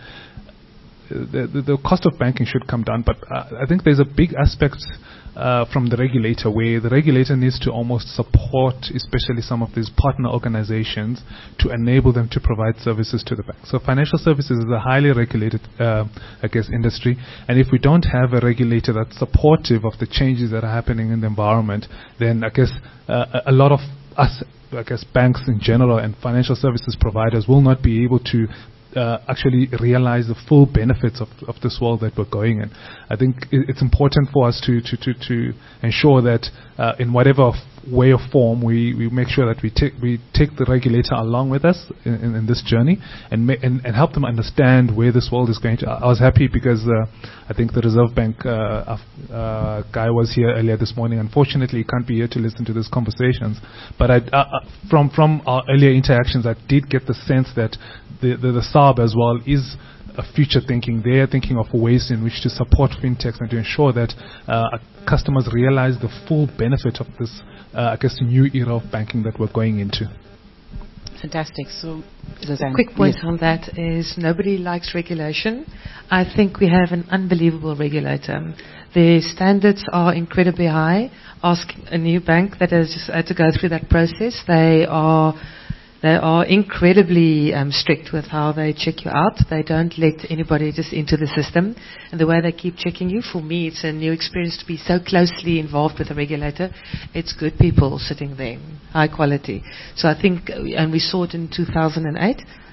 the, the the cost of banking should come down, but uh, I think there's a big aspect Uh, from the regulator, where the regulator needs to almost support, especially some of these partner organizations, to enable them to provide services to the bank. So financial services is a highly regulated, uh, I guess, industry, and if we don't have a regulator that's supportive of the changes that are happening in the environment, then I guess uh, a lot of us, I guess, banks in general and financial services providers will not be able to Uh, actually realize the full benefits of, of this world that we're going in. I think it's important for us to to, to, to ensure that uh, in whatever f- way or form we, we make sure that we take we take the regulator along with us in, in, in this journey and, ma- and and help them understand where this world is going to. I, I was happy because uh, I think the Reserve Bank uh, uh, guy was here earlier this morning. Unfortunately, he can't be here to listen to these conversations. But I, uh, uh, from from our earlier interactions, I did get the sense that the the, the S A R B as well is a future thinking. They are thinking of ways in which to support fintechs and to ensure that uh, customers realize the full benefit of this, uh, I guess, new era of banking that we're going into. Fantastic. So, Suzanne, quick point yes. on that is nobody likes regulation. I think we have an unbelievable regulator. The standards are incredibly high. Ask a new bank that has just had to go through that process. They are They are incredibly um, strict with how they check you out. They don't let anybody just into the system. And the way they keep checking you, for me, it's a new experience to be so closely involved with the regulator. It's good people sitting there, high quality. So I think, and we saw it in two thousand eight,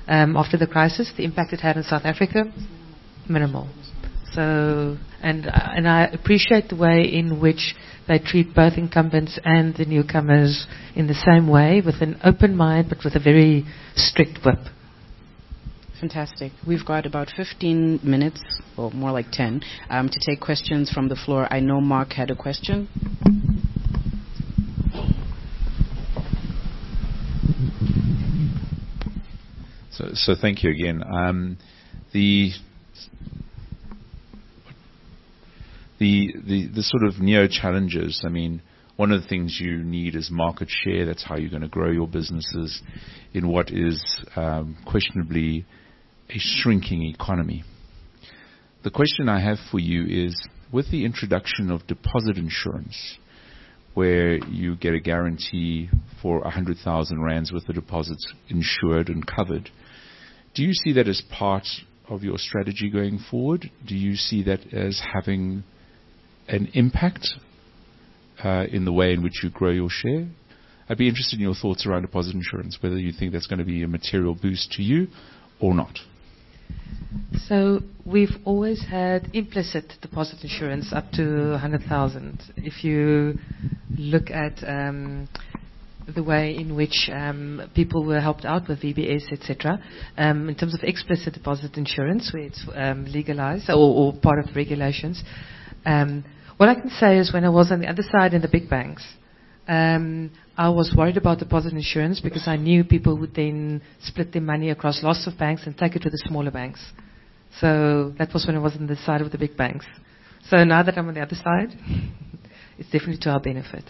um, after the crisis, the impact it had in South Africa, minimal. So, and and I appreciate the way in which they treat both incumbents and the newcomers in the same way, with an open mind, but with a very strict whip. Fantastic. We've got about fifteen minutes, or more like ten, um, to take questions from the floor. I know Mark had a question. So, so thank you again. Um, the, the the the sort of neo challenges. I mean, one of the things you need is market share. That's how you're going to grow your businesses in what is um, questionably a shrinking economy. The question I have for you is, with the introduction of deposit insurance, where you get a guarantee for one hundred thousand rands worth of deposits insured and covered, do you see that as part of your strategy going forward? Do you see that as having an impact uh, in the way in which you grow your share? I'd be interested in your thoughts around deposit insurance, whether you think that's going to be a material boost to you or not. So we've always had implicit deposit insurance up to one hundred thousand. If you look at um, the way in which um, people were helped out with V B S, et cetera, um, in terms of explicit deposit insurance, where it's um, legalized or, or part of the regulations, um, what I can say is when I was on the other side in the big banks, Um, I was worried about deposit insurance because I knew people would then split their money across lots of banks and take it to the smaller banks. So that was when I was on the side of the big banks. So now that I'm on the other side, it's definitely to our benefit.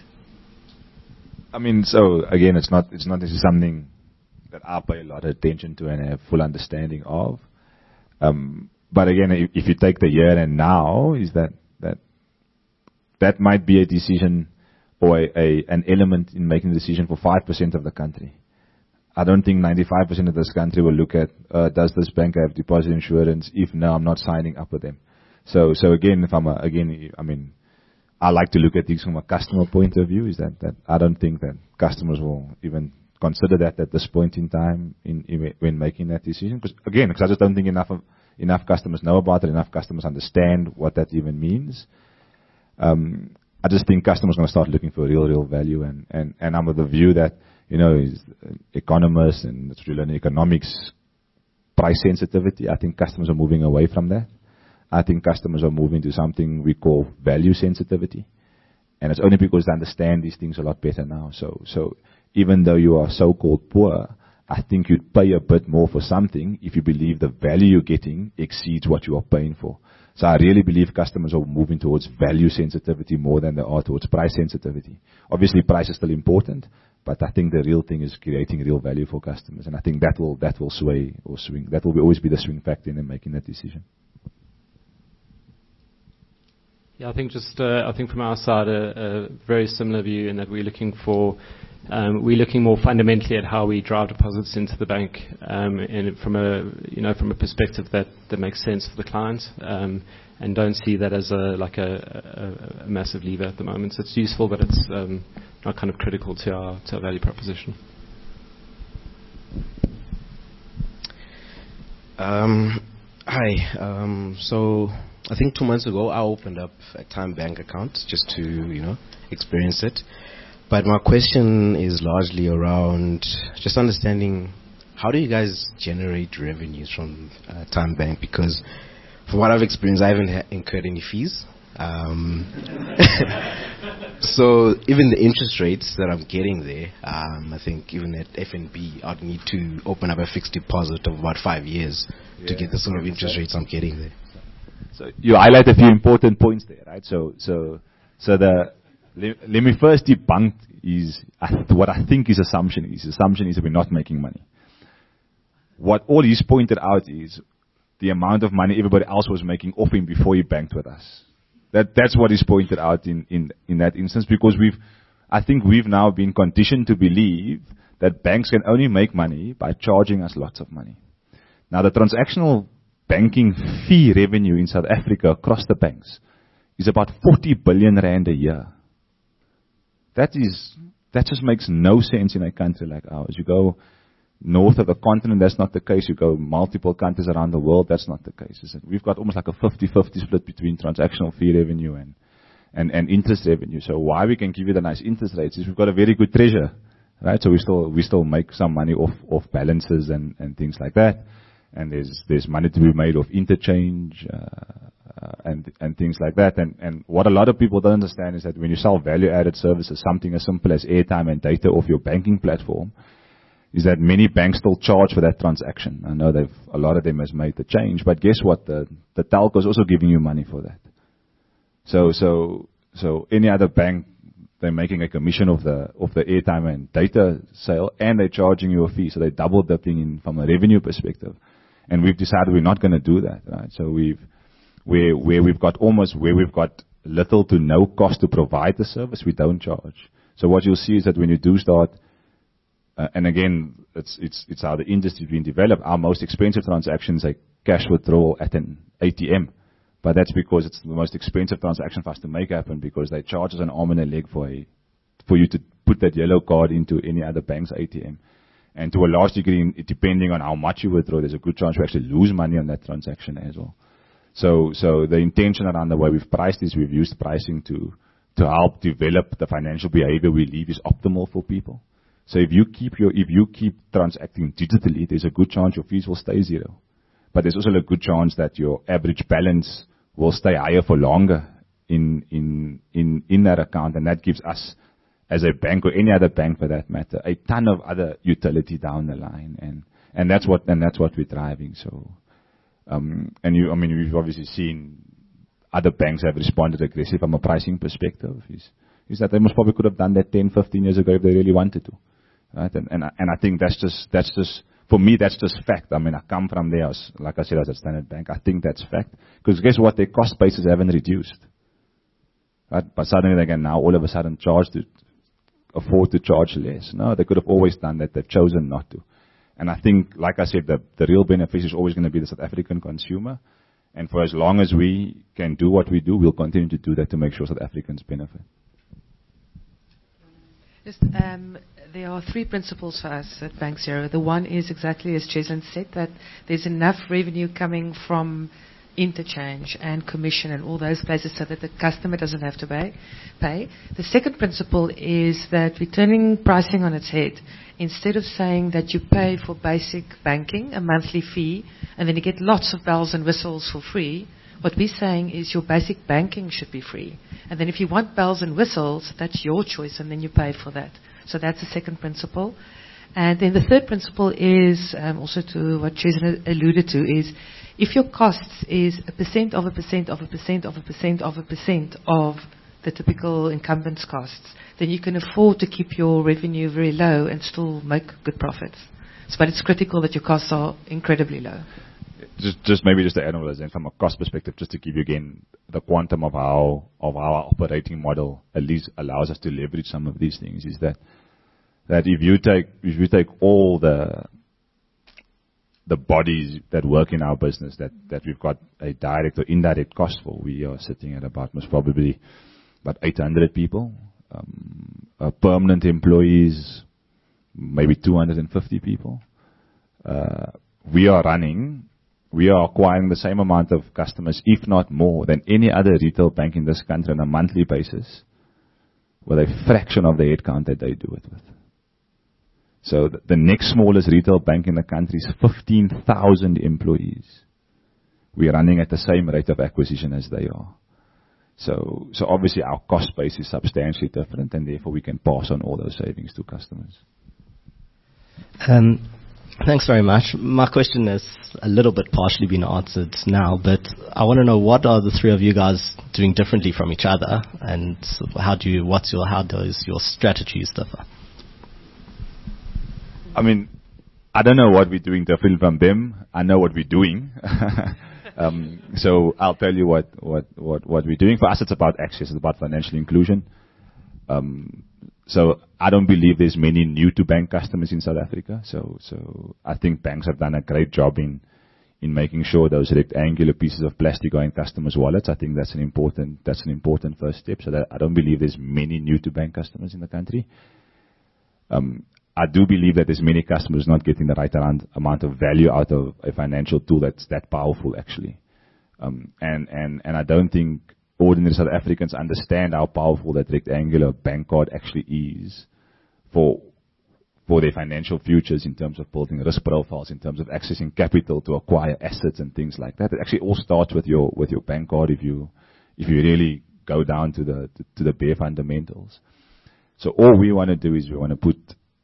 I mean, so again, it's not it's not necessarily something that I pay a lot of attention to and have full understanding of. Um, but again, if, if you take the here and now, is that that that might be a decision or a, a, an element in making a decision for five percent of the country. I don't think ninety-five percent of this country will look at, uh, does this bank have deposit insurance? If no, I'm not signing up with them. So, so again, if I'm a, again, I mean, I like to look at things from a customer point of view, is that, that I don't think that customers will even consider that at this point in time in, in when making that decision. Because again, because I just don't think enough of, enough customers know about it, enough customers understand what that even means. Um, I just think customers are going to start looking for real, real value, and, and, and I'm of the view that, you know, economists and that's really in economics, price sensitivity, I think customers are moving away from that. I think customers are moving to something we call value sensitivity, and it's only because they understand these things a lot better now. So, so even though you are so-called poor, I think you'd pay a bit more for something if you believe the value you're getting exceeds what you are paying for. So I really believe customers are moving towards value sensitivity more than they are towards price sensitivity. Obviously, price is still important, but I think the real thing is creating real value for customers, and I think that will that will sway or swing. That will be, always be the swing factor in them making that decision. Yeah, I think just uh, I think from our side a, a very similar view in that we're looking for. Um, we're looking more fundamentally at how we drive deposits into the bank, um, and from a you know from a perspective that, that makes sense for the client, um, and don't see that as a like a, a, a massive lever at the moment. So it's useful, but it's um, not kind of critical to our to our value proposition. Um, hi. Um, so I think two months ago I opened up a Time Bank account just to you know experience it. But my question is largely around just understanding, how do you guys generate revenues from uh, Time Bank? Because from what I've experienced, I haven't ha- incurred any fees. Um, so even the interest rates that I'm getting there, um, I think even at F N B, I'd need to open up a fixed deposit of about five years yeah, to get the sort of interest rates I'm getting there. So you highlight a few important points there, right? So, so, so the Let, let me first debunk is uh, what I think his assumption is. His assumption is that we're not making money. What all he's pointed out is the amount of money everybody else was making off him before he banked with us. That that's what he's pointed out in, in, in that instance, because we've I think we've now been conditioned to believe that banks can only make money by charging us lots of money. Now the transactional banking fee revenue in South Africa across the banks is about forty billion rand a year. That is, that just makes no sense in a country like ours. You go, north of the continent, that's not the case. You go multiple countries around the world, that's not the case. Is it? We've got almost like a fifty-fifty split between transactional fee revenue and, and, and interest revenue. So why we can give you the nice interest rates is we've got a very good treasure, right? So we still, we still make some money off, off balances and, and things like that. And there's, there's money to be made off interchange, uh, uh, and, and things like that. And, and what a lot of people don't understand is that when you sell value-added services, something as simple as airtime and data off your banking platform, is that many banks still charge for that transaction. I know they've, a lot of them has made the change, but guess what? The, the telco is also giving you money for that. So, so, so any other bank, they're making a commission of the, of the airtime and data sale, and they're charging you a fee. So they double dipping in from a revenue perspective. And we've decided we're not going to do that, right? So we've, where, where we've got almost, where we've got little to no cost to provide the service, we don't charge. So what you'll see is that when you do start, uh, and again, it's, it's, it's how the industry is being developed, our most expensive transactions are cash withdrawal at an A T M. But that's because it's the most expensive transaction for us to make happen, because they charge us an arm and a leg for a, for you to put that yellow card into any other bank's A T M. And to a large degree, depending on how much you withdraw, there's a good chance you actually lose money on that transaction as well. So, so the intention around the way we've priced is we've used pricing to, to help develop the financial behavior we believe is optimal for people. So if you keep your, if you keep transacting digitally, there's a good chance your fees will stay zero. But there's also a good chance that your average balance will stay higher for longer in, in, in, in that account. And that gives us, as a bank or any other bank for that matter, a ton of other utility down the line. And, and that's what, and that's what we're driving. So, um, and you, I mean, we've obviously seen other banks have responded aggressive from a pricing perspective. Is, is that they most probably could have done that ten, fifteen years ago if they really wanted to. Right? And, and, and I think that's just, that's just, for me, that's just fact. I mean, I come from there, as, like I said, as a Standard Bank. I think that's fact. Because guess what? Their cost bases haven't reduced. Right? But suddenly they can now all of a sudden charge to, afford to charge less. No, they could have always done that. They've chosen not to. And I think, like I said, the, the real benefit is always going to be the South African consumer. And for as long as we can do what we do, we'll continue to do that to make sure South Africans benefit. Just, um, there are three principles for us at Bank Zero. The one is exactly as Cheslin said, that there's enough revenue coming from interchange and commission and all those places so that the customer doesn't have to pay. pay. The second principle is that we're turning pricing on its head. Instead of saying that you pay for basic banking, a monthly fee, and then you get lots of bells and whistles for free, what we're saying is your basic banking should be free. And then if you want bells and whistles, that's your choice, and then you pay for that. So that's the second principle. And then the third principle is, um, also to what Cheslin alluded to, is if your costs is a percent of a percent of a percent of a percent of a percent of the typical incumbent's costs, then you can afford to keep your revenue very low and still make good profits. So, but it's critical that your costs are incredibly low. Just, just maybe just to add on this, and from a cost perspective, just to give you again the quantum of how of our operating model at least allows us to leverage some of these things, is that that if you take if you take all the the bodies that work in our business that, that we've got a direct or indirect cost for, we are sitting at about most probably about eight hundred people, um, uh, permanent employees, maybe two hundred fifty people. Uh, we are running, we are acquiring the same amount of customers, if not more, than any other retail bank in this country on a monthly basis, with a fraction of the headcount that they do it with. So the, the next smallest retail bank in the country is fifteen thousand employees. We are running at the same rate of acquisition as they are. So, so obviously our cost base is substantially different, and therefore we can pass on all those savings to customers. Um, thanks very much. My question has a little bit partially been answered now, but I want to know, what are the three of you guys doing differently from each other, and how do you, what's your, how does your strategies differ? I mean, I don't know what we're doing differently from them. I know what we're doing. um, so I'll tell you what, what, what, what we're doing. For us, it's about access. It's about financial inclusion. Um, so I don't believe there's many new-to-bank customers in South Africa. So, so I think banks have done a great job in, in making sure those rectangular pieces of plastic are in customers' wallets. I think that's an important, that's an important first step. So that I don't believe there's many new-to-bank customers in the country. Um, I do believe that there's many customers not getting the right amount, amount of value out of a financial tool that's that powerful, actually. Um, and, and, and I don't think ordinary South Africans understand how powerful that rectangular bank card actually is for for their financial futures in terms of building risk profiles, in terms of accessing capital to acquire assets and things like that. It actually all starts with your with your bank card if you if you really go down to the to, to the bare fundamentals. So all we want to do is we want to put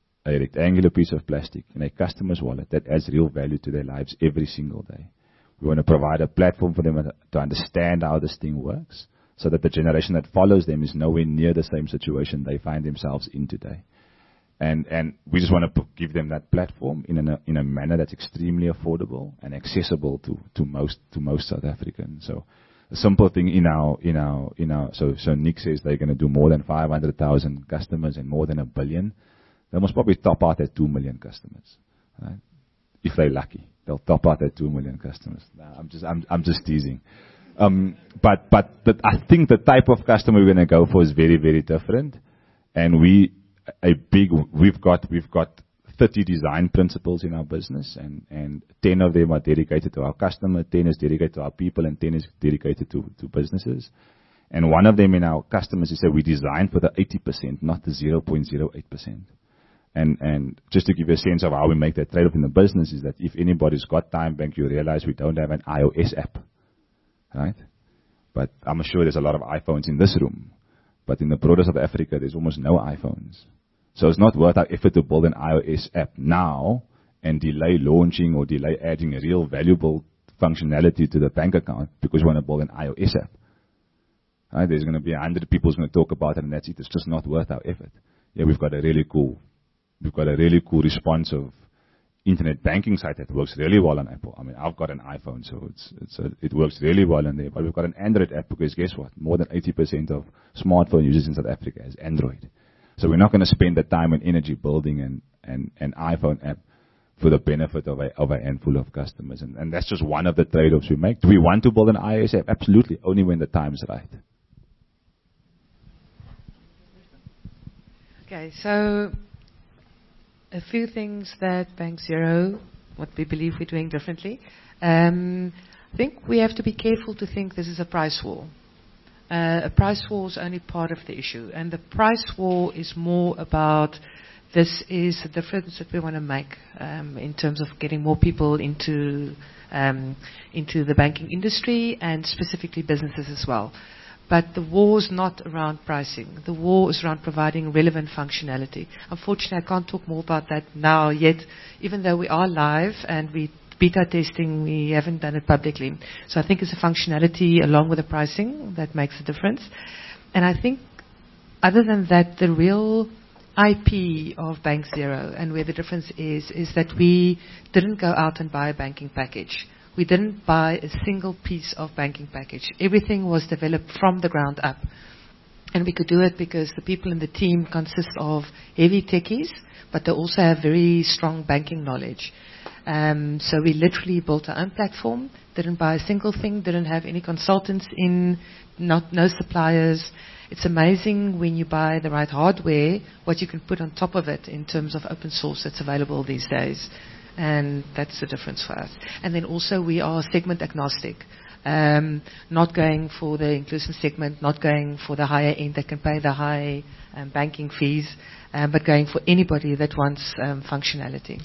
a rectangular piece of plastic in a customer's wallet that adds real value to their lives every single day. We want to provide a platform for them to understand how this thing works, so that the generation that follows them is nowhere near the same situation they find themselves in today. And and we just want to p- give them that platform in a in a manner that's extremely affordable and accessible to, to most to most South Africans. So a simple thing in our in our in our so so Nick says they're going to do more than five hundred thousand customers and more than a billion. They must probably top out at two million customers, right? If they're lucky, they'll top out at two million customers. Nah, I'm just I'm I'm just teasing. Um, but but the, I think the type of customer we're going to go for is very very different, and we a big we've got we've got thirty design principles in our business, and and ten of them are dedicated to our customer, ten is dedicated to our people, and ten is dedicated to to businesses. And one of them in our customers is that we design for the eighty percent, not the zero point zero eight percent. And and just to give you a sense of how we make that trade-off in the business is that if anybody's got TymeBank, you realize we don't have an iOS app, right? But I'm sure there's a lot of iPhones in this room. But in the broader South Africa, there's almost no iPhones. So it's not worth our effort to build an iOS app now and delay launching or delay adding a real valuable functionality to the bank account because we want to build an iOS app. Right? There's going to be a hundred people who's going to talk about it, and that's it. It's just not worth our effort. Yeah, we've got a really cool We've got a really cool responsive internet banking site that works really well on Apple. I mean, I've got an iPhone, so it's, it's a, it works really well in there. But we've got an Android app because guess what? More than eighty percent of smartphone users in South Africa is Android. So we're not going to spend the time and energy building an, an, an iPhone app for the benefit of a, of a handful of customers. And, and that's just one of the trade-offs we make. Do we want to build an iOS app? Absolutely, only when the time's right. Okay, so a few things that Bank Zero, what we believe we're doing differently. Um, I think we have to be careful to think this is a price war. Uh, a price war is only part of the issue, and the price war is more about this is the difference that we want to make um, in terms of getting more people into um, into the banking industry and specifically businesses as well. But the war is not around pricing. The war is around providing relevant functionality. Unfortunately, I can't talk more about that now yet, even though we are live and we beta testing, we haven't done it publicly. So I think it's a functionality along with the pricing that makes a difference. And I think other than that, the real I P of Bank Zero and where the difference is, is that we didn't go out and buy a banking package. We didn't buy a single piece of banking package. Everything was developed from the ground up. And we could do it because the people in the team consist of heavy techies, but they also have very strong banking knowledge. Um, so we literally built our own platform, didn't buy a single thing, didn't have any consultants in, not, no suppliers. It's amazing when you buy the right hardware, what you can put on top of it in terms of open source that's available these days. And that's the difference for us. And then also we are segment agnostic. Um, not going for the inclusive segment, not going for the higher end that can pay the high um, banking fees, um, but going for anybody that wants um, functionality.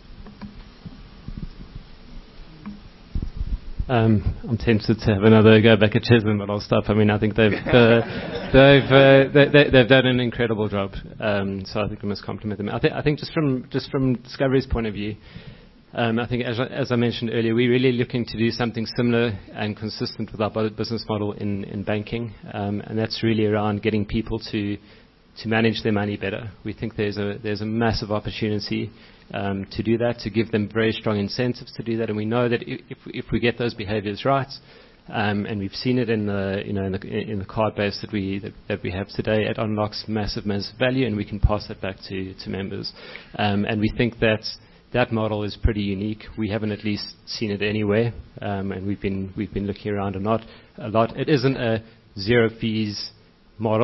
Um, I'm tempted to have another go back at Chisholm, but I'll stop. I mean, I think they've uh, they've uh, they, they, they've done an incredible job. Um, so I think we must compliment them. I think I think just from just from Discovery's point of view, um, I think as as I mentioned earlier, we're really looking to do something similar and consistent with our business model in in banking, um, and that's really around getting people to to manage their money better. We think there's a there's a massive opportunity um, to do that, to give them very strong incentives to do that, and we know that if if we get those behaviours right, um, and we've seen it in the you know in the in the card base that we that, that we have today, it unlocks massive massive value, and we can pass that back to to members, um, and we think that that model is pretty unique. We haven't at least seen it anywhere, um, and we've been we've been looking around a lot. A lot. It isn't a zero fees model.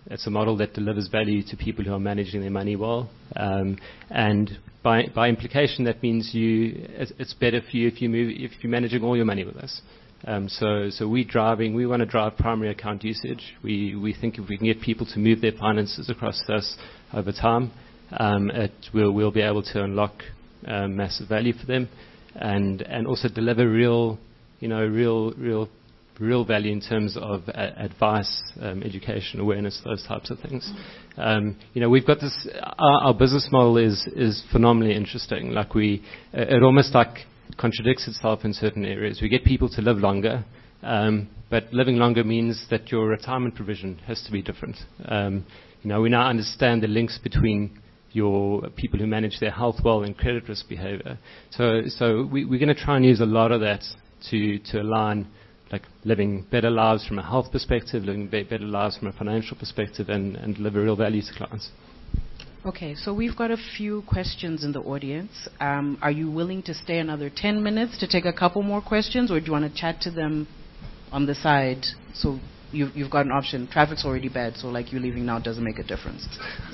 It's a model that delivers value to people who are managing their money well. Um, and by, by implication, that means you, it's, it's better for you if you move, if you're managing all your money with us. Um, so, so we driving, we want to drive primary account usage. We, we think if we can get people to move their finances across us over time, um, it will, we'll be able to unlock um, massive value for them, and, and also deliver real, you know, real, real, real value in terms of a- advice, um, education, awareness, those types of things. Um, you know, we've got this. Our, our business model is is phenomenally interesting. Like we, it almost like contradicts itself in certain areas. We get people to live longer, um, but living longer means that your retirement provision has to be different. Um, you know, we now understand the links between your people who manage their health well and credit risk behavior. So, so we, we're going to try and use a lot of that to to align, like living better lives from a health perspective, living be- better lives from a financial perspective, and, and deliver real value to clients. Okay, so we've got a few questions in the audience. Um, are you willing to stay another ten minutes to take a couple more questions, or do you want to chat to them on the side? So you've, you've got an option. Traffic's already bad, so like you leaving now doesn't make a difference.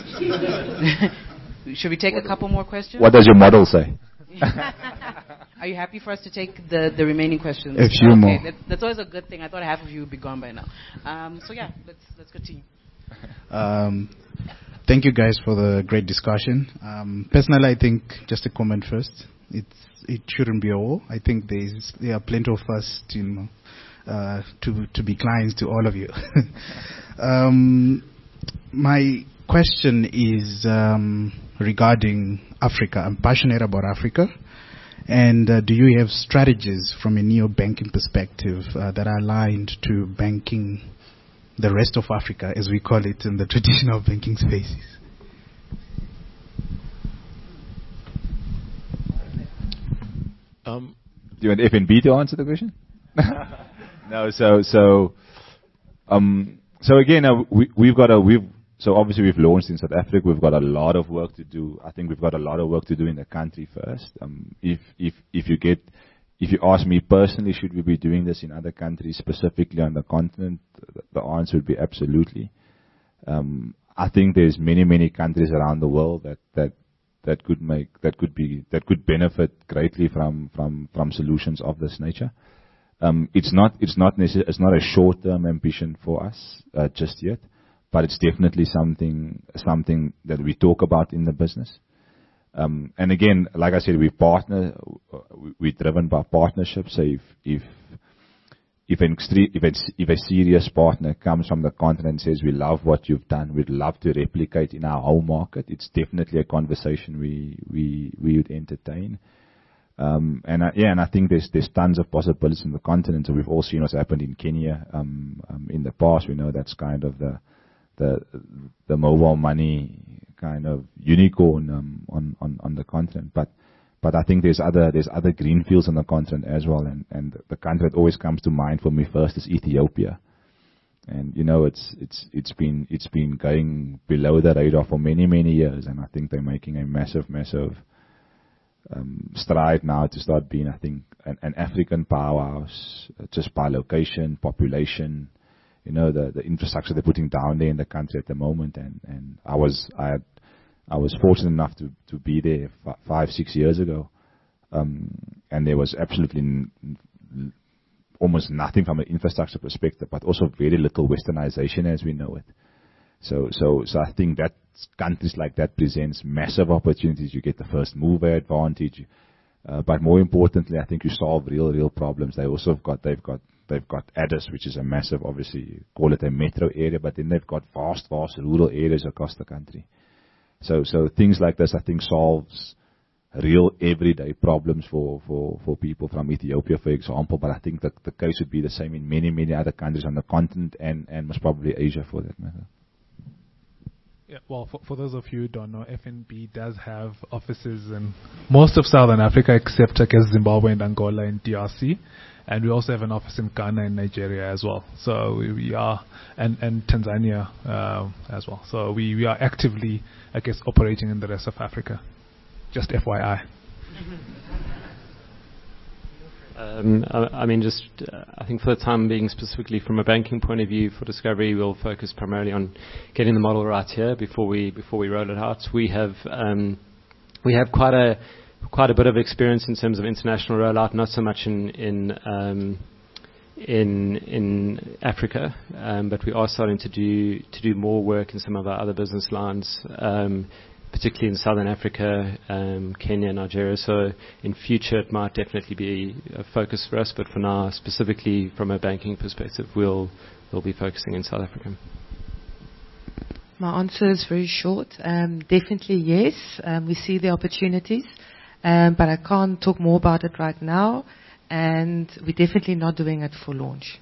Should we take a couple more questions? What does your model say? Are you happy for us to take the, the remaining questions? A few okay, more. That, that's always a good thing. I thought half of you would be gone by now. Um, so yeah, let's let's continue. Um, thank you guys for the great discussion. Um, personally, I think just a comment first. It's it shouldn't be a war. I think there's there are plenty of us to, you know, uh, to to be clients to all of you. um, my question is um, regarding Africa. I'm passionate about Africa. And uh, do you have strategies from a neo-banking perspective uh, that are aligned to banking the rest of Africa, as we call it in the traditional banking spaces? Um, do you want F N B to answer the question? No, so so um, so again, uh, we, we've got a we've. So obviously we've launched in South Africa. We've got a lot of work to do. I think we've got a lot of work to do in the country first. Um, if if if you get, if you ask me personally, should we be doing this in other countries, specifically on the continent? The answer would be absolutely. Um, I think there's many many countries around the world that that that could make that could be that could benefit greatly from from from solutions of this nature. Um, it's not it's not necess- it's not a short term ambition for us uh, just yet. But it's definitely something something that we talk about in the business. Um, and again, like I said, we partner. We're driven by partnerships. So if if if an extre- if, it's, if a serious partner comes from the continent and says we love what you've done, we'd love to replicate in our home market, it's definitely a conversation we we we would entertain. Um, and I, yeah, and I think there's there's tons of possibilities in the continent. So we've all seen what's happened in Kenya um, um, in the past. We know that's kind of the the the mobile money kind of unicorn um, on, on, on the continent, but but I think there's other there's other greenfields on the continent as well, and, and the country that always comes to mind for me first is Ethiopia, and you know it's it's it's been it's been going below the radar for many many years, and I think they're making a massive massive um, stride now to start being, I think, an, an African powerhouse uh, just by location, population. You know, the, the infrastructure they're putting down there in the country at the moment. And, and I was I had, I was fortunate enough to, to be there f- five, six years ago. Um, and there was absolutely n- n- almost nothing from an infrastructure perspective, but also very little westernization as we know it. So, so, so I think that countries like that presents massive opportunities. You get the first mover advantage. Uh, but more importantly, I think you solve real, real problems. They also have got, they've got, They've got Addis, which is a massive, obviously, you call it a metro area, but then they've got vast, vast rural areas across the country. So, so things like this, I think, solves real everyday problems for, for, for people from Ethiopia, for example. But I think that the case would be the same in many, many other countries on the continent and, and most probably Asia for that matter. Yeah, well, for, for those of you who don't know, F N B does have offices in most of Southern Africa, except, I guess, Zimbabwe and Angola and D R C. And we also have an office in Ghana and Nigeria as well. So we, we are, and, and Tanzania uh, as well. So we, we are actively, I guess, operating in the rest of Africa. Just F Y I. Um, I, I mean, just uh, I think for the time being, specifically from a banking point of view, for Discovery, we'll focus primarily on getting the model right here before we before we roll it out. We have um, we have quite a quite a bit of experience in terms of international rollout, not so much in in um, in in Africa, um, but we are starting to do to do more work in some of our other business lines, um, particularly in Southern Africa, um, Kenya, Nigeria. So in future, it might definitely be a focus for us, but for now, specifically from a banking perspective, we'll we'll be focusing in South Africa. My answer is very short. Um, definitely yes. Um, we see the opportunities, um, but I can't talk more about it right now. And we're definitely not doing it for launch.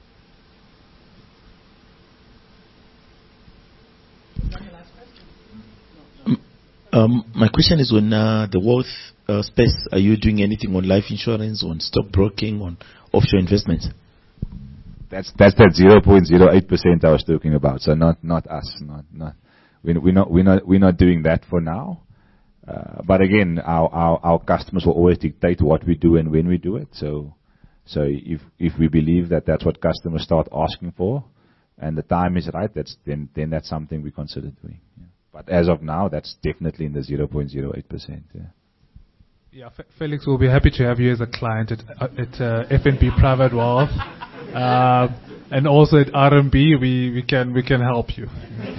Um, my question is on uh, the wealth uh, space. Are you doing anything on life insurance, on stockbroking, on offshore investments? That's that's that zero point zero eight percent I was talking about. So not not us, not not we're, we're not we're not we're not doing that for now. Uh, but again, our, our our customers will always dictate what we do and when we do it. So so if if we believe that that's what customers start asking for, and the time is right, that's then then that's something we consider doing. Yeah. But as of now, that's definitely in the zero point zero eight percent. Yeah. Yeah, F- Felix, we'll be happy to have you as a client at, uh, at uh, F N B Private Wealth, uh, and also at R M B. We we can we can help you.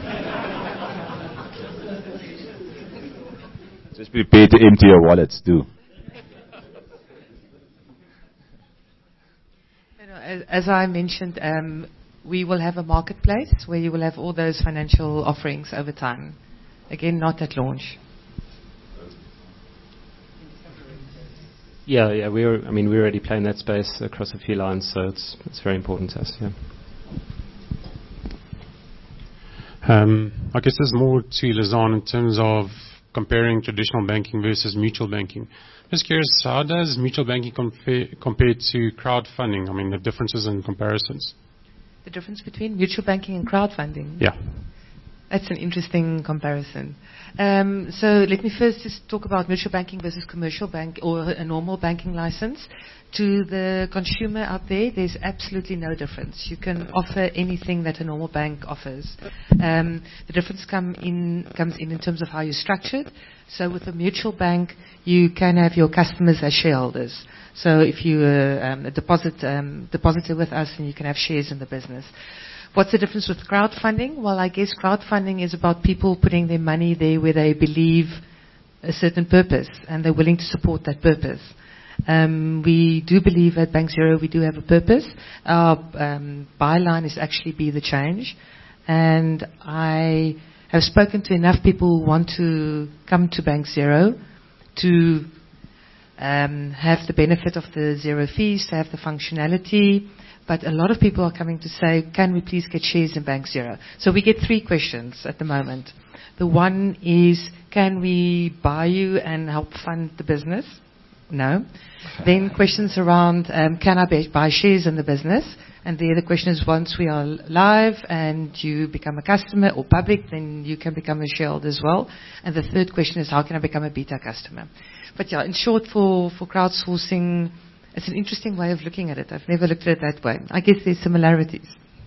Just prepare to empty your wallets too. You know, as, as I mentioned, um, we will have a marketplace where you will have all those financial offerings over time. Again, not at launch. Yeah, yeah, we're. I mean, we're already playing that space across a few lines, so it's it's very important to us. Yeah. Um, I guess there's more to Lizan in terms of comparing traditional banking versus mutual banking. Just curious, how does mutual banking compare, compare to crowdfunding? I mean, the differences and comparisons. The difference between mutual banking and crowdfunding? Yeah. That's an interesting comparison. Um, so let me first just talk about mutual banking versus commercial bank or a normal banking license. To the consumer out there, there's absolutely no difference. You can offer anything that a normal bank offers. Um, the difference come in, comes in in terms of how you're structured. So with a mutual bank, you can have your customers as shareholders. So if you uh, um, a deposit um, depositor with us, then you can have shares in the business. What's the difference with crowdfunding? Well, I guess crowdfunding is about people putting their money there where they believe a certain purpose and they're willing to support that purpose. Um, we do believe at Bank Zero we do have a purpose. Our um, byline is actually be the change. And I have spoken to enough people who want to come to Bank Zero to um, have the benefit of the zero fees, to have the functionality. But a lot of people are coming to say, can we please get shares in Bank Zero? So we get three questions at the moment. The one is, can we buy you and help fund the business? No. Then questions around, um, can I buy shares in the business? And the other question is, once we are live and you become a customer or public, then you can become a shareholder as well. And the third question is, how can I become a beta customer? But yeah, in short, for, for crowdsourcing, it's an interesting way of looking at it. I've never looked at it that way. I guess there's similarities.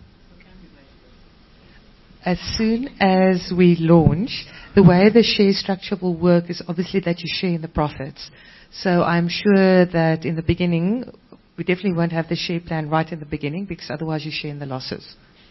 As soon as we launch, the way the share structure will work is obviously that you share in the profits. So I'm sure that in the beginning, we definitely won't have the share plan right in the beginning, because otherwise you share in the losses.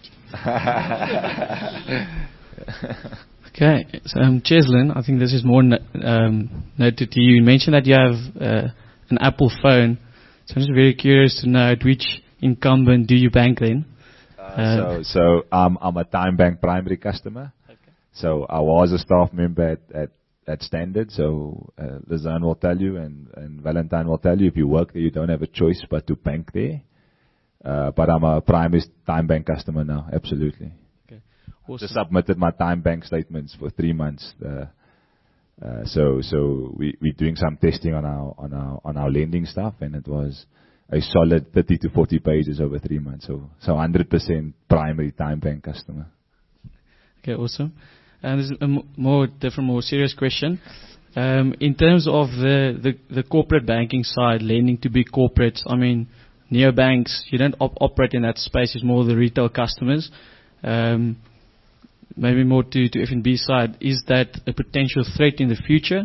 Okay. So, um, Cheslin, I think this is more no, um, noted to you. You mentioned that you have uh, an Apple phone. So I'm just very curious to know at which incumbent do you bank then? Uh, uh, so so um, I'm a Time Bank primary customer. Okay. So I was a staff member at, at, at Standard. So uh, Lizanne will tell you and, and Valentine will tell you, if you work there, you don't have a choice but to bank there. Uh, but I'm a primary Time Bank customer now, absolutely. Okay. Awesome. Just submitted my Time Bank statements for three months. Uh, Uh, so, so we, we're doing some testing on our, on our, on our lending stuff, and it was a solid thirty to forty pages over three months. So, so one hundred percent primary Time Bank customer. Okay, awesome. And this is a m- more different, more serious question. Um, in terms of the, the, the corporate banking side, lending to big corporates, I mean, neobanks, you don't op- operate in that space, it's more the retail customers. Um, maybe more to, to F N B side, is that a potential threat in the future?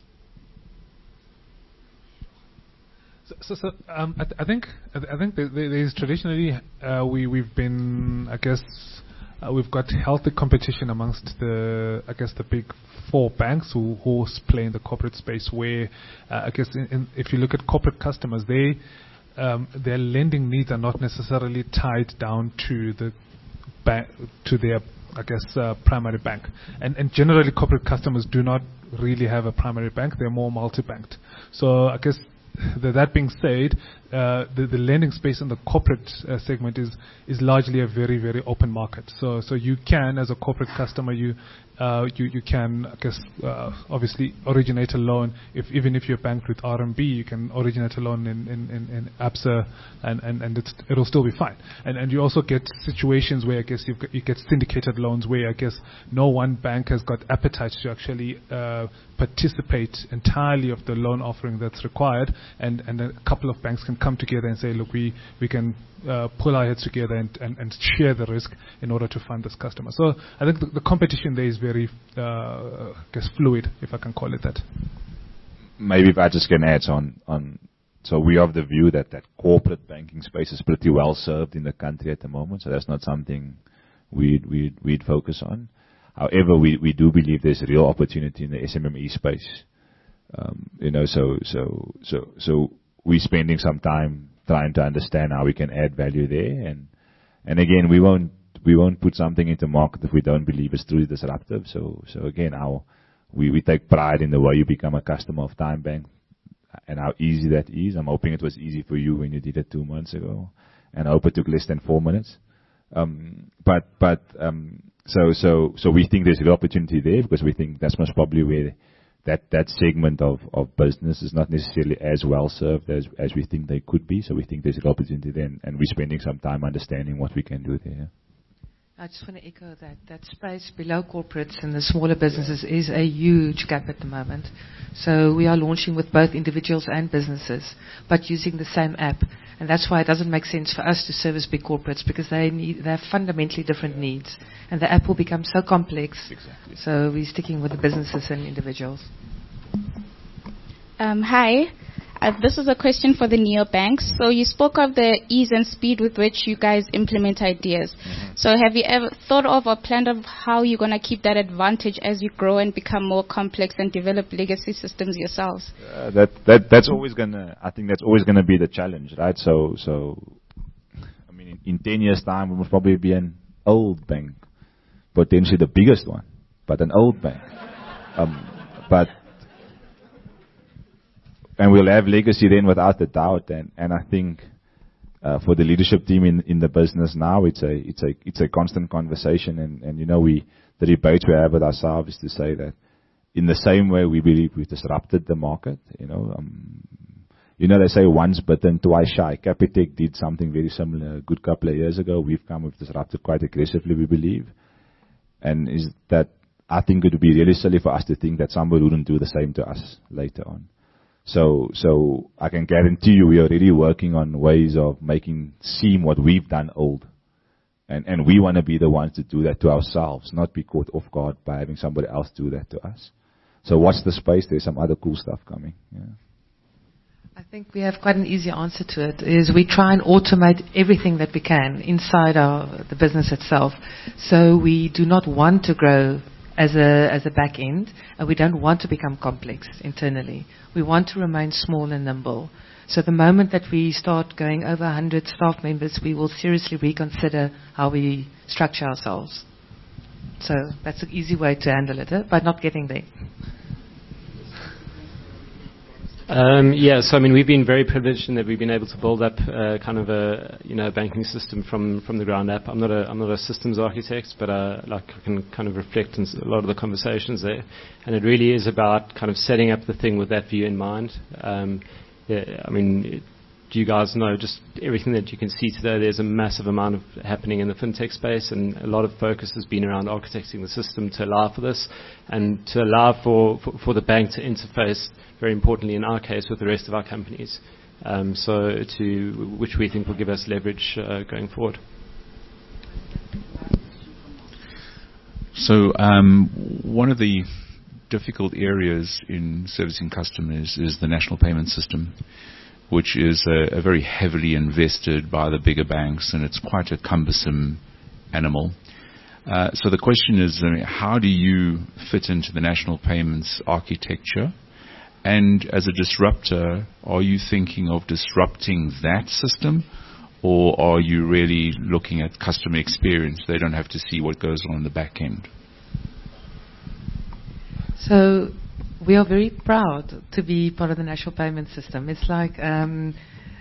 So, so, so um, I, th- I think I think there, there is traditionally uh, we we've been I guess uh, we've got healthy competition amongst the I guess the big four banks who who play in the corporate space. Where uh, I guess in, in, if you look at corporate customers, they um, their lending needs are not necessarily tied down to the bank to their I guess uh, primary bank, and and generally corporate customers do not really have a primary bank; they're more multi-banked. So I guess. The, that being said, uh, the, the lending space in the corporate uh, segment is is largely a very very open market. So so you can, as a corporate customer, you uh, you you can I guess uh, obviously originate a loan. If even if you're banked with R M B, you can originate a loan in in, in, in Absa, and and and it's, it'll still be fine. And and you also get situations where I guess you've got, you get syndicated loans where I guess no one bank has got appetite to actually uh, participate entirely of the loan offering that's required. And, and a couple of banks can come together and say, look, we, we can uh, pull our heads together and, and, and share the risk in order to fund this customer. So I think the, the competition there is very, uh, I guess, fluid, if I can call it that. Maybe if I just can add on, on so we have the view that that corporate banking space is pretty well served in the country at the moment, so that's not something we'd, we'd, we'd focus on. However, we, we do believe there's real opportunity in the S M M E space. Um, you know, so, so, so, so we're spending some time trying to understand how we can add value there. And, and again, we won't, we won't put something into market if we don't believe it's truly disruptive. So, so again, our, we, we take pride in the way you become a customer of Time Bank and how easy that is. I'm hoping it was easy for you when you did it two months ago, and I hope it took less than four minutes. Um, but, but, um, so, so, so we think there's real opportunity there because we think that's most probably where that, that segment of, of business is not necessarily as well served as, as we think they could be. So we think there's an opportunity there, and, and we're spending some time understanding what we can do there. I just want to echo that. That space below corporates and the smaller businesses is a huge gap at the moment. So we are launching with both individuals and businesses, but using the same app. And that's why it doesn't make sense for us to service big corporates, because they need, they have fundamentally different needs. And the app will become so complex. Exactly. So we're sticking with the businesses and individuals. Um, hi. Uh, this is a question for the neobanks. So you spoke of the ease and speed with which you guys implement ideas. Mm-hmm. So have you ever thought of or planned of how you're going to keep that advantage as you grow and become more complex and develop legacy systems yourselves? Uh, that that that's always gonna. I think that's always gonna be the challenge, right? So so, I mean, in, in ten years' time, we must probably be an old bank, potentially the biggest one, but an old bank. Um, but And we'll have legacy then without a doubt. And, and I think uh, for the leadership team in, in the business now, it's a it's a it's a constant conversation. And, and you know, we the debate we have with ourselves is to say that in the same way we believe we've disrupted the market. You know, um, you know they say once bitten, twice shy. Capitec did something very similar a good couple of years ago. We've come, we've disrupted quite aggressively, we believe. And is that I think it would be really silly for us to think that somebody wouldn't do the same to us later on. So, so I can guarantee you we are already working on ways of making seem what we've done old. And, and we want to be the ones to do that to ourselves, not be caught off guard by having somebody else do that to us. So watch the space. There's some other cool stuff coming. Yeah. I think we have quite an easy answer to it, is we try and automate everything that we can inside our, the business itself. So we do not want to grow as a as a back end, and we don't want to become complex internally. We want to remain small and nimble. So the moment that we start going over one hundred staff members, we will seriously reconsider how we structure ourselves. So that's an easy way to handle it, eh? By not getting there. Um, yeah, so I mean, we've been very privileged in that we've been able to build up uh, kind of a you know banking system from, from the ground up. I'm not a I'm not a systems architect, but uh, like I can kind of reflect on a lot of the conversations there, and it really is about kind of setting up the thing with that view in mind. Um, yeah, I mean, it, you guys know, just everything that you can see today, there's a massive amount of happening in the fintech space, and a lot of focus has been around architecting the system to allow for this, and to allow for, for, for the bank to interface, very importantly in our case, with the rest of our companies. Um, so to, which we think will give us leverage uh, going forward. So um, one of the difficult areas in servicing customers is the national payment system, which is a, a very heavily invested by the bigger banks, and it's quite a cumbersome animal. Uh, so the question is, I mean, how do you fit into the national payments architecture? And as a disruptor, are you thinking of disrupting that system, or are you really looking at customer experience? They don't have to see what goes on in the back end. So we are very proud to be part of the national payment system. It's like um,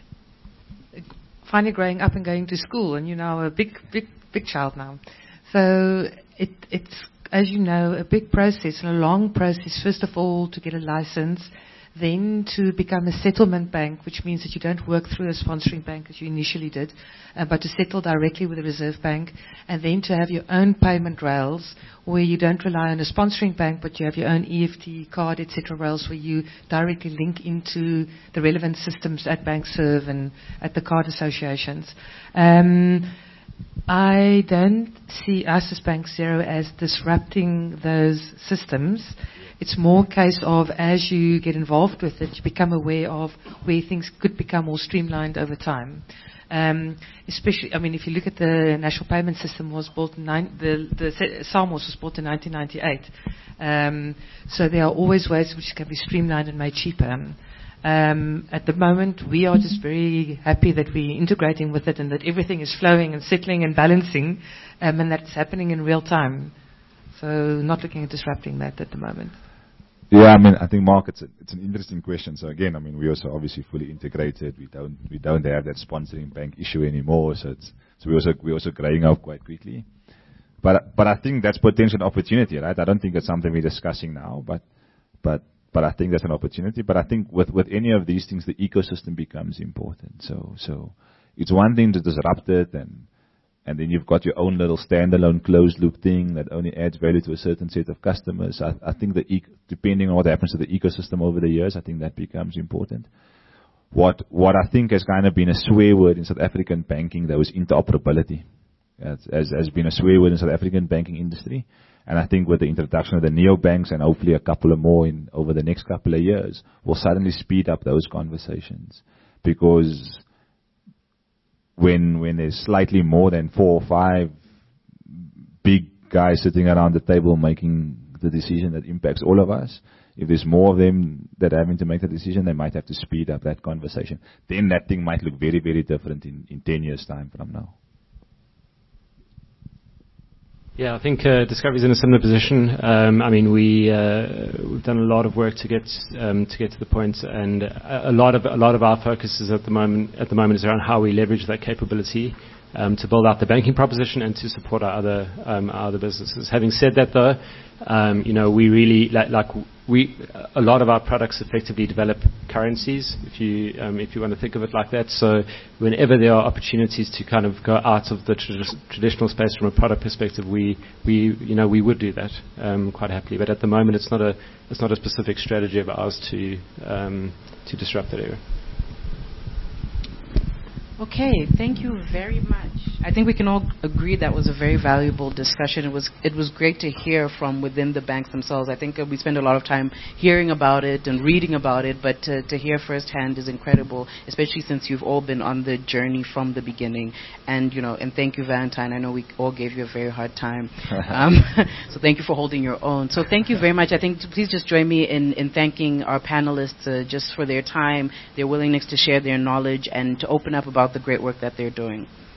finally growing up and going to school, and you're now a big, big, big child now. So it, it's, as you know, a big process and a long process, first of all, to get a license, then to become a settlement bank, which means that you don't work through a sponsoring bank as you initially did, uh, but to settle directly with the Reserve Bank, and then to have your own payment rails where you don't rely on a sponsoring bank, but you have your own E F T, card, et cetera rails where you directly link into the relevant systems at BankServe and at the card associations. Um, I don't see us as Bank Zero as disrupting those systems. It's more a case of, as you get involved with it, you become aware of where things could become more streamlined over time. Um, especially, I mean, if you look at the national payment system, was built in nine, the the SARMOS was built in nineteen ninety-eight. Um, so there are always ways which can be streamlined and made cheaper. Um, at the moment, we are just very happy that we're integrating with it and that everything is flowing and settling and balancing, um, and that's happening in real time. So not looking at disrupting that at the moment. Yeah, I mean, I think, Mark, it's, a, it's an interesting question. So again, I mean, we also obviously fully integrated. We don't we don't have that sponsoring bank issue anymore. So it's so we also we also growing up quite quickly. But but I think that's potential opportunity, right? I don't think it's something we're discussing now, but but but I think that's an opportunity. But I think with with any of these things, the ecosystem becomes important. So so it's one thing to disrupt it, and and then you've got your own little standalone closed loop thing that only adds value to a certain set of customers. I, I think that e- depending on what happens to the ecosystem over the years, I think that becomes important. What what I think has kind of been a swear word in South African banking, though, is interoperability. As has, has been a swear word in South African banking industry. And I think with the introduction of the neobanks and hopefully a couple of more in over the next couple of years, will suddenly speed up those conversations. Because when when there's slightly more than four or five big guys sitting around the table making the decision that impacts all of us, if there's more of them that are having to make the decision, they might have to speed up that conversation. Then that thing might look very, very different in, in ten years' time from now. Yeah, I think uh, Discovery's in a similar position. Um, I mean, we uh, we've done a lot of work to get um, to get to the point, and a, a lot of a lot of our focus is at the moment at the moment is around how we leverage that capability um, to build out the banking proposition and to support our other um, our other businesses. Having said that, though, um, you know, we really like, like we a lot of our products effectively develop currencies, if you um, if you want to think of it like that. So whenever there are opportunities to kind of go out of the tradi- traditional space from a product perspective, we we you know we would do that um, quite happily. But at the moment, it's not a it's not a specific strategy of ours to um, to disrupt that area. Okay, thank you very much. I think we can all agree that was a very valuable discussion. It was it was great to hear from within the banks themselves. I think uh, we spend a lot of time hearing about it and reading about it, but to, to hear firsthand is incredible, especially since you've all been on the journey from the beginning. And you know, and thank you, Valentine. I know we all gave you a very hard time, um, so thank you for holding your own. So thank you very much. I think please just join me in in thanking our panelists uh, just for their time, their willingness to share their knowledge, and to open up about the great work that they're doing.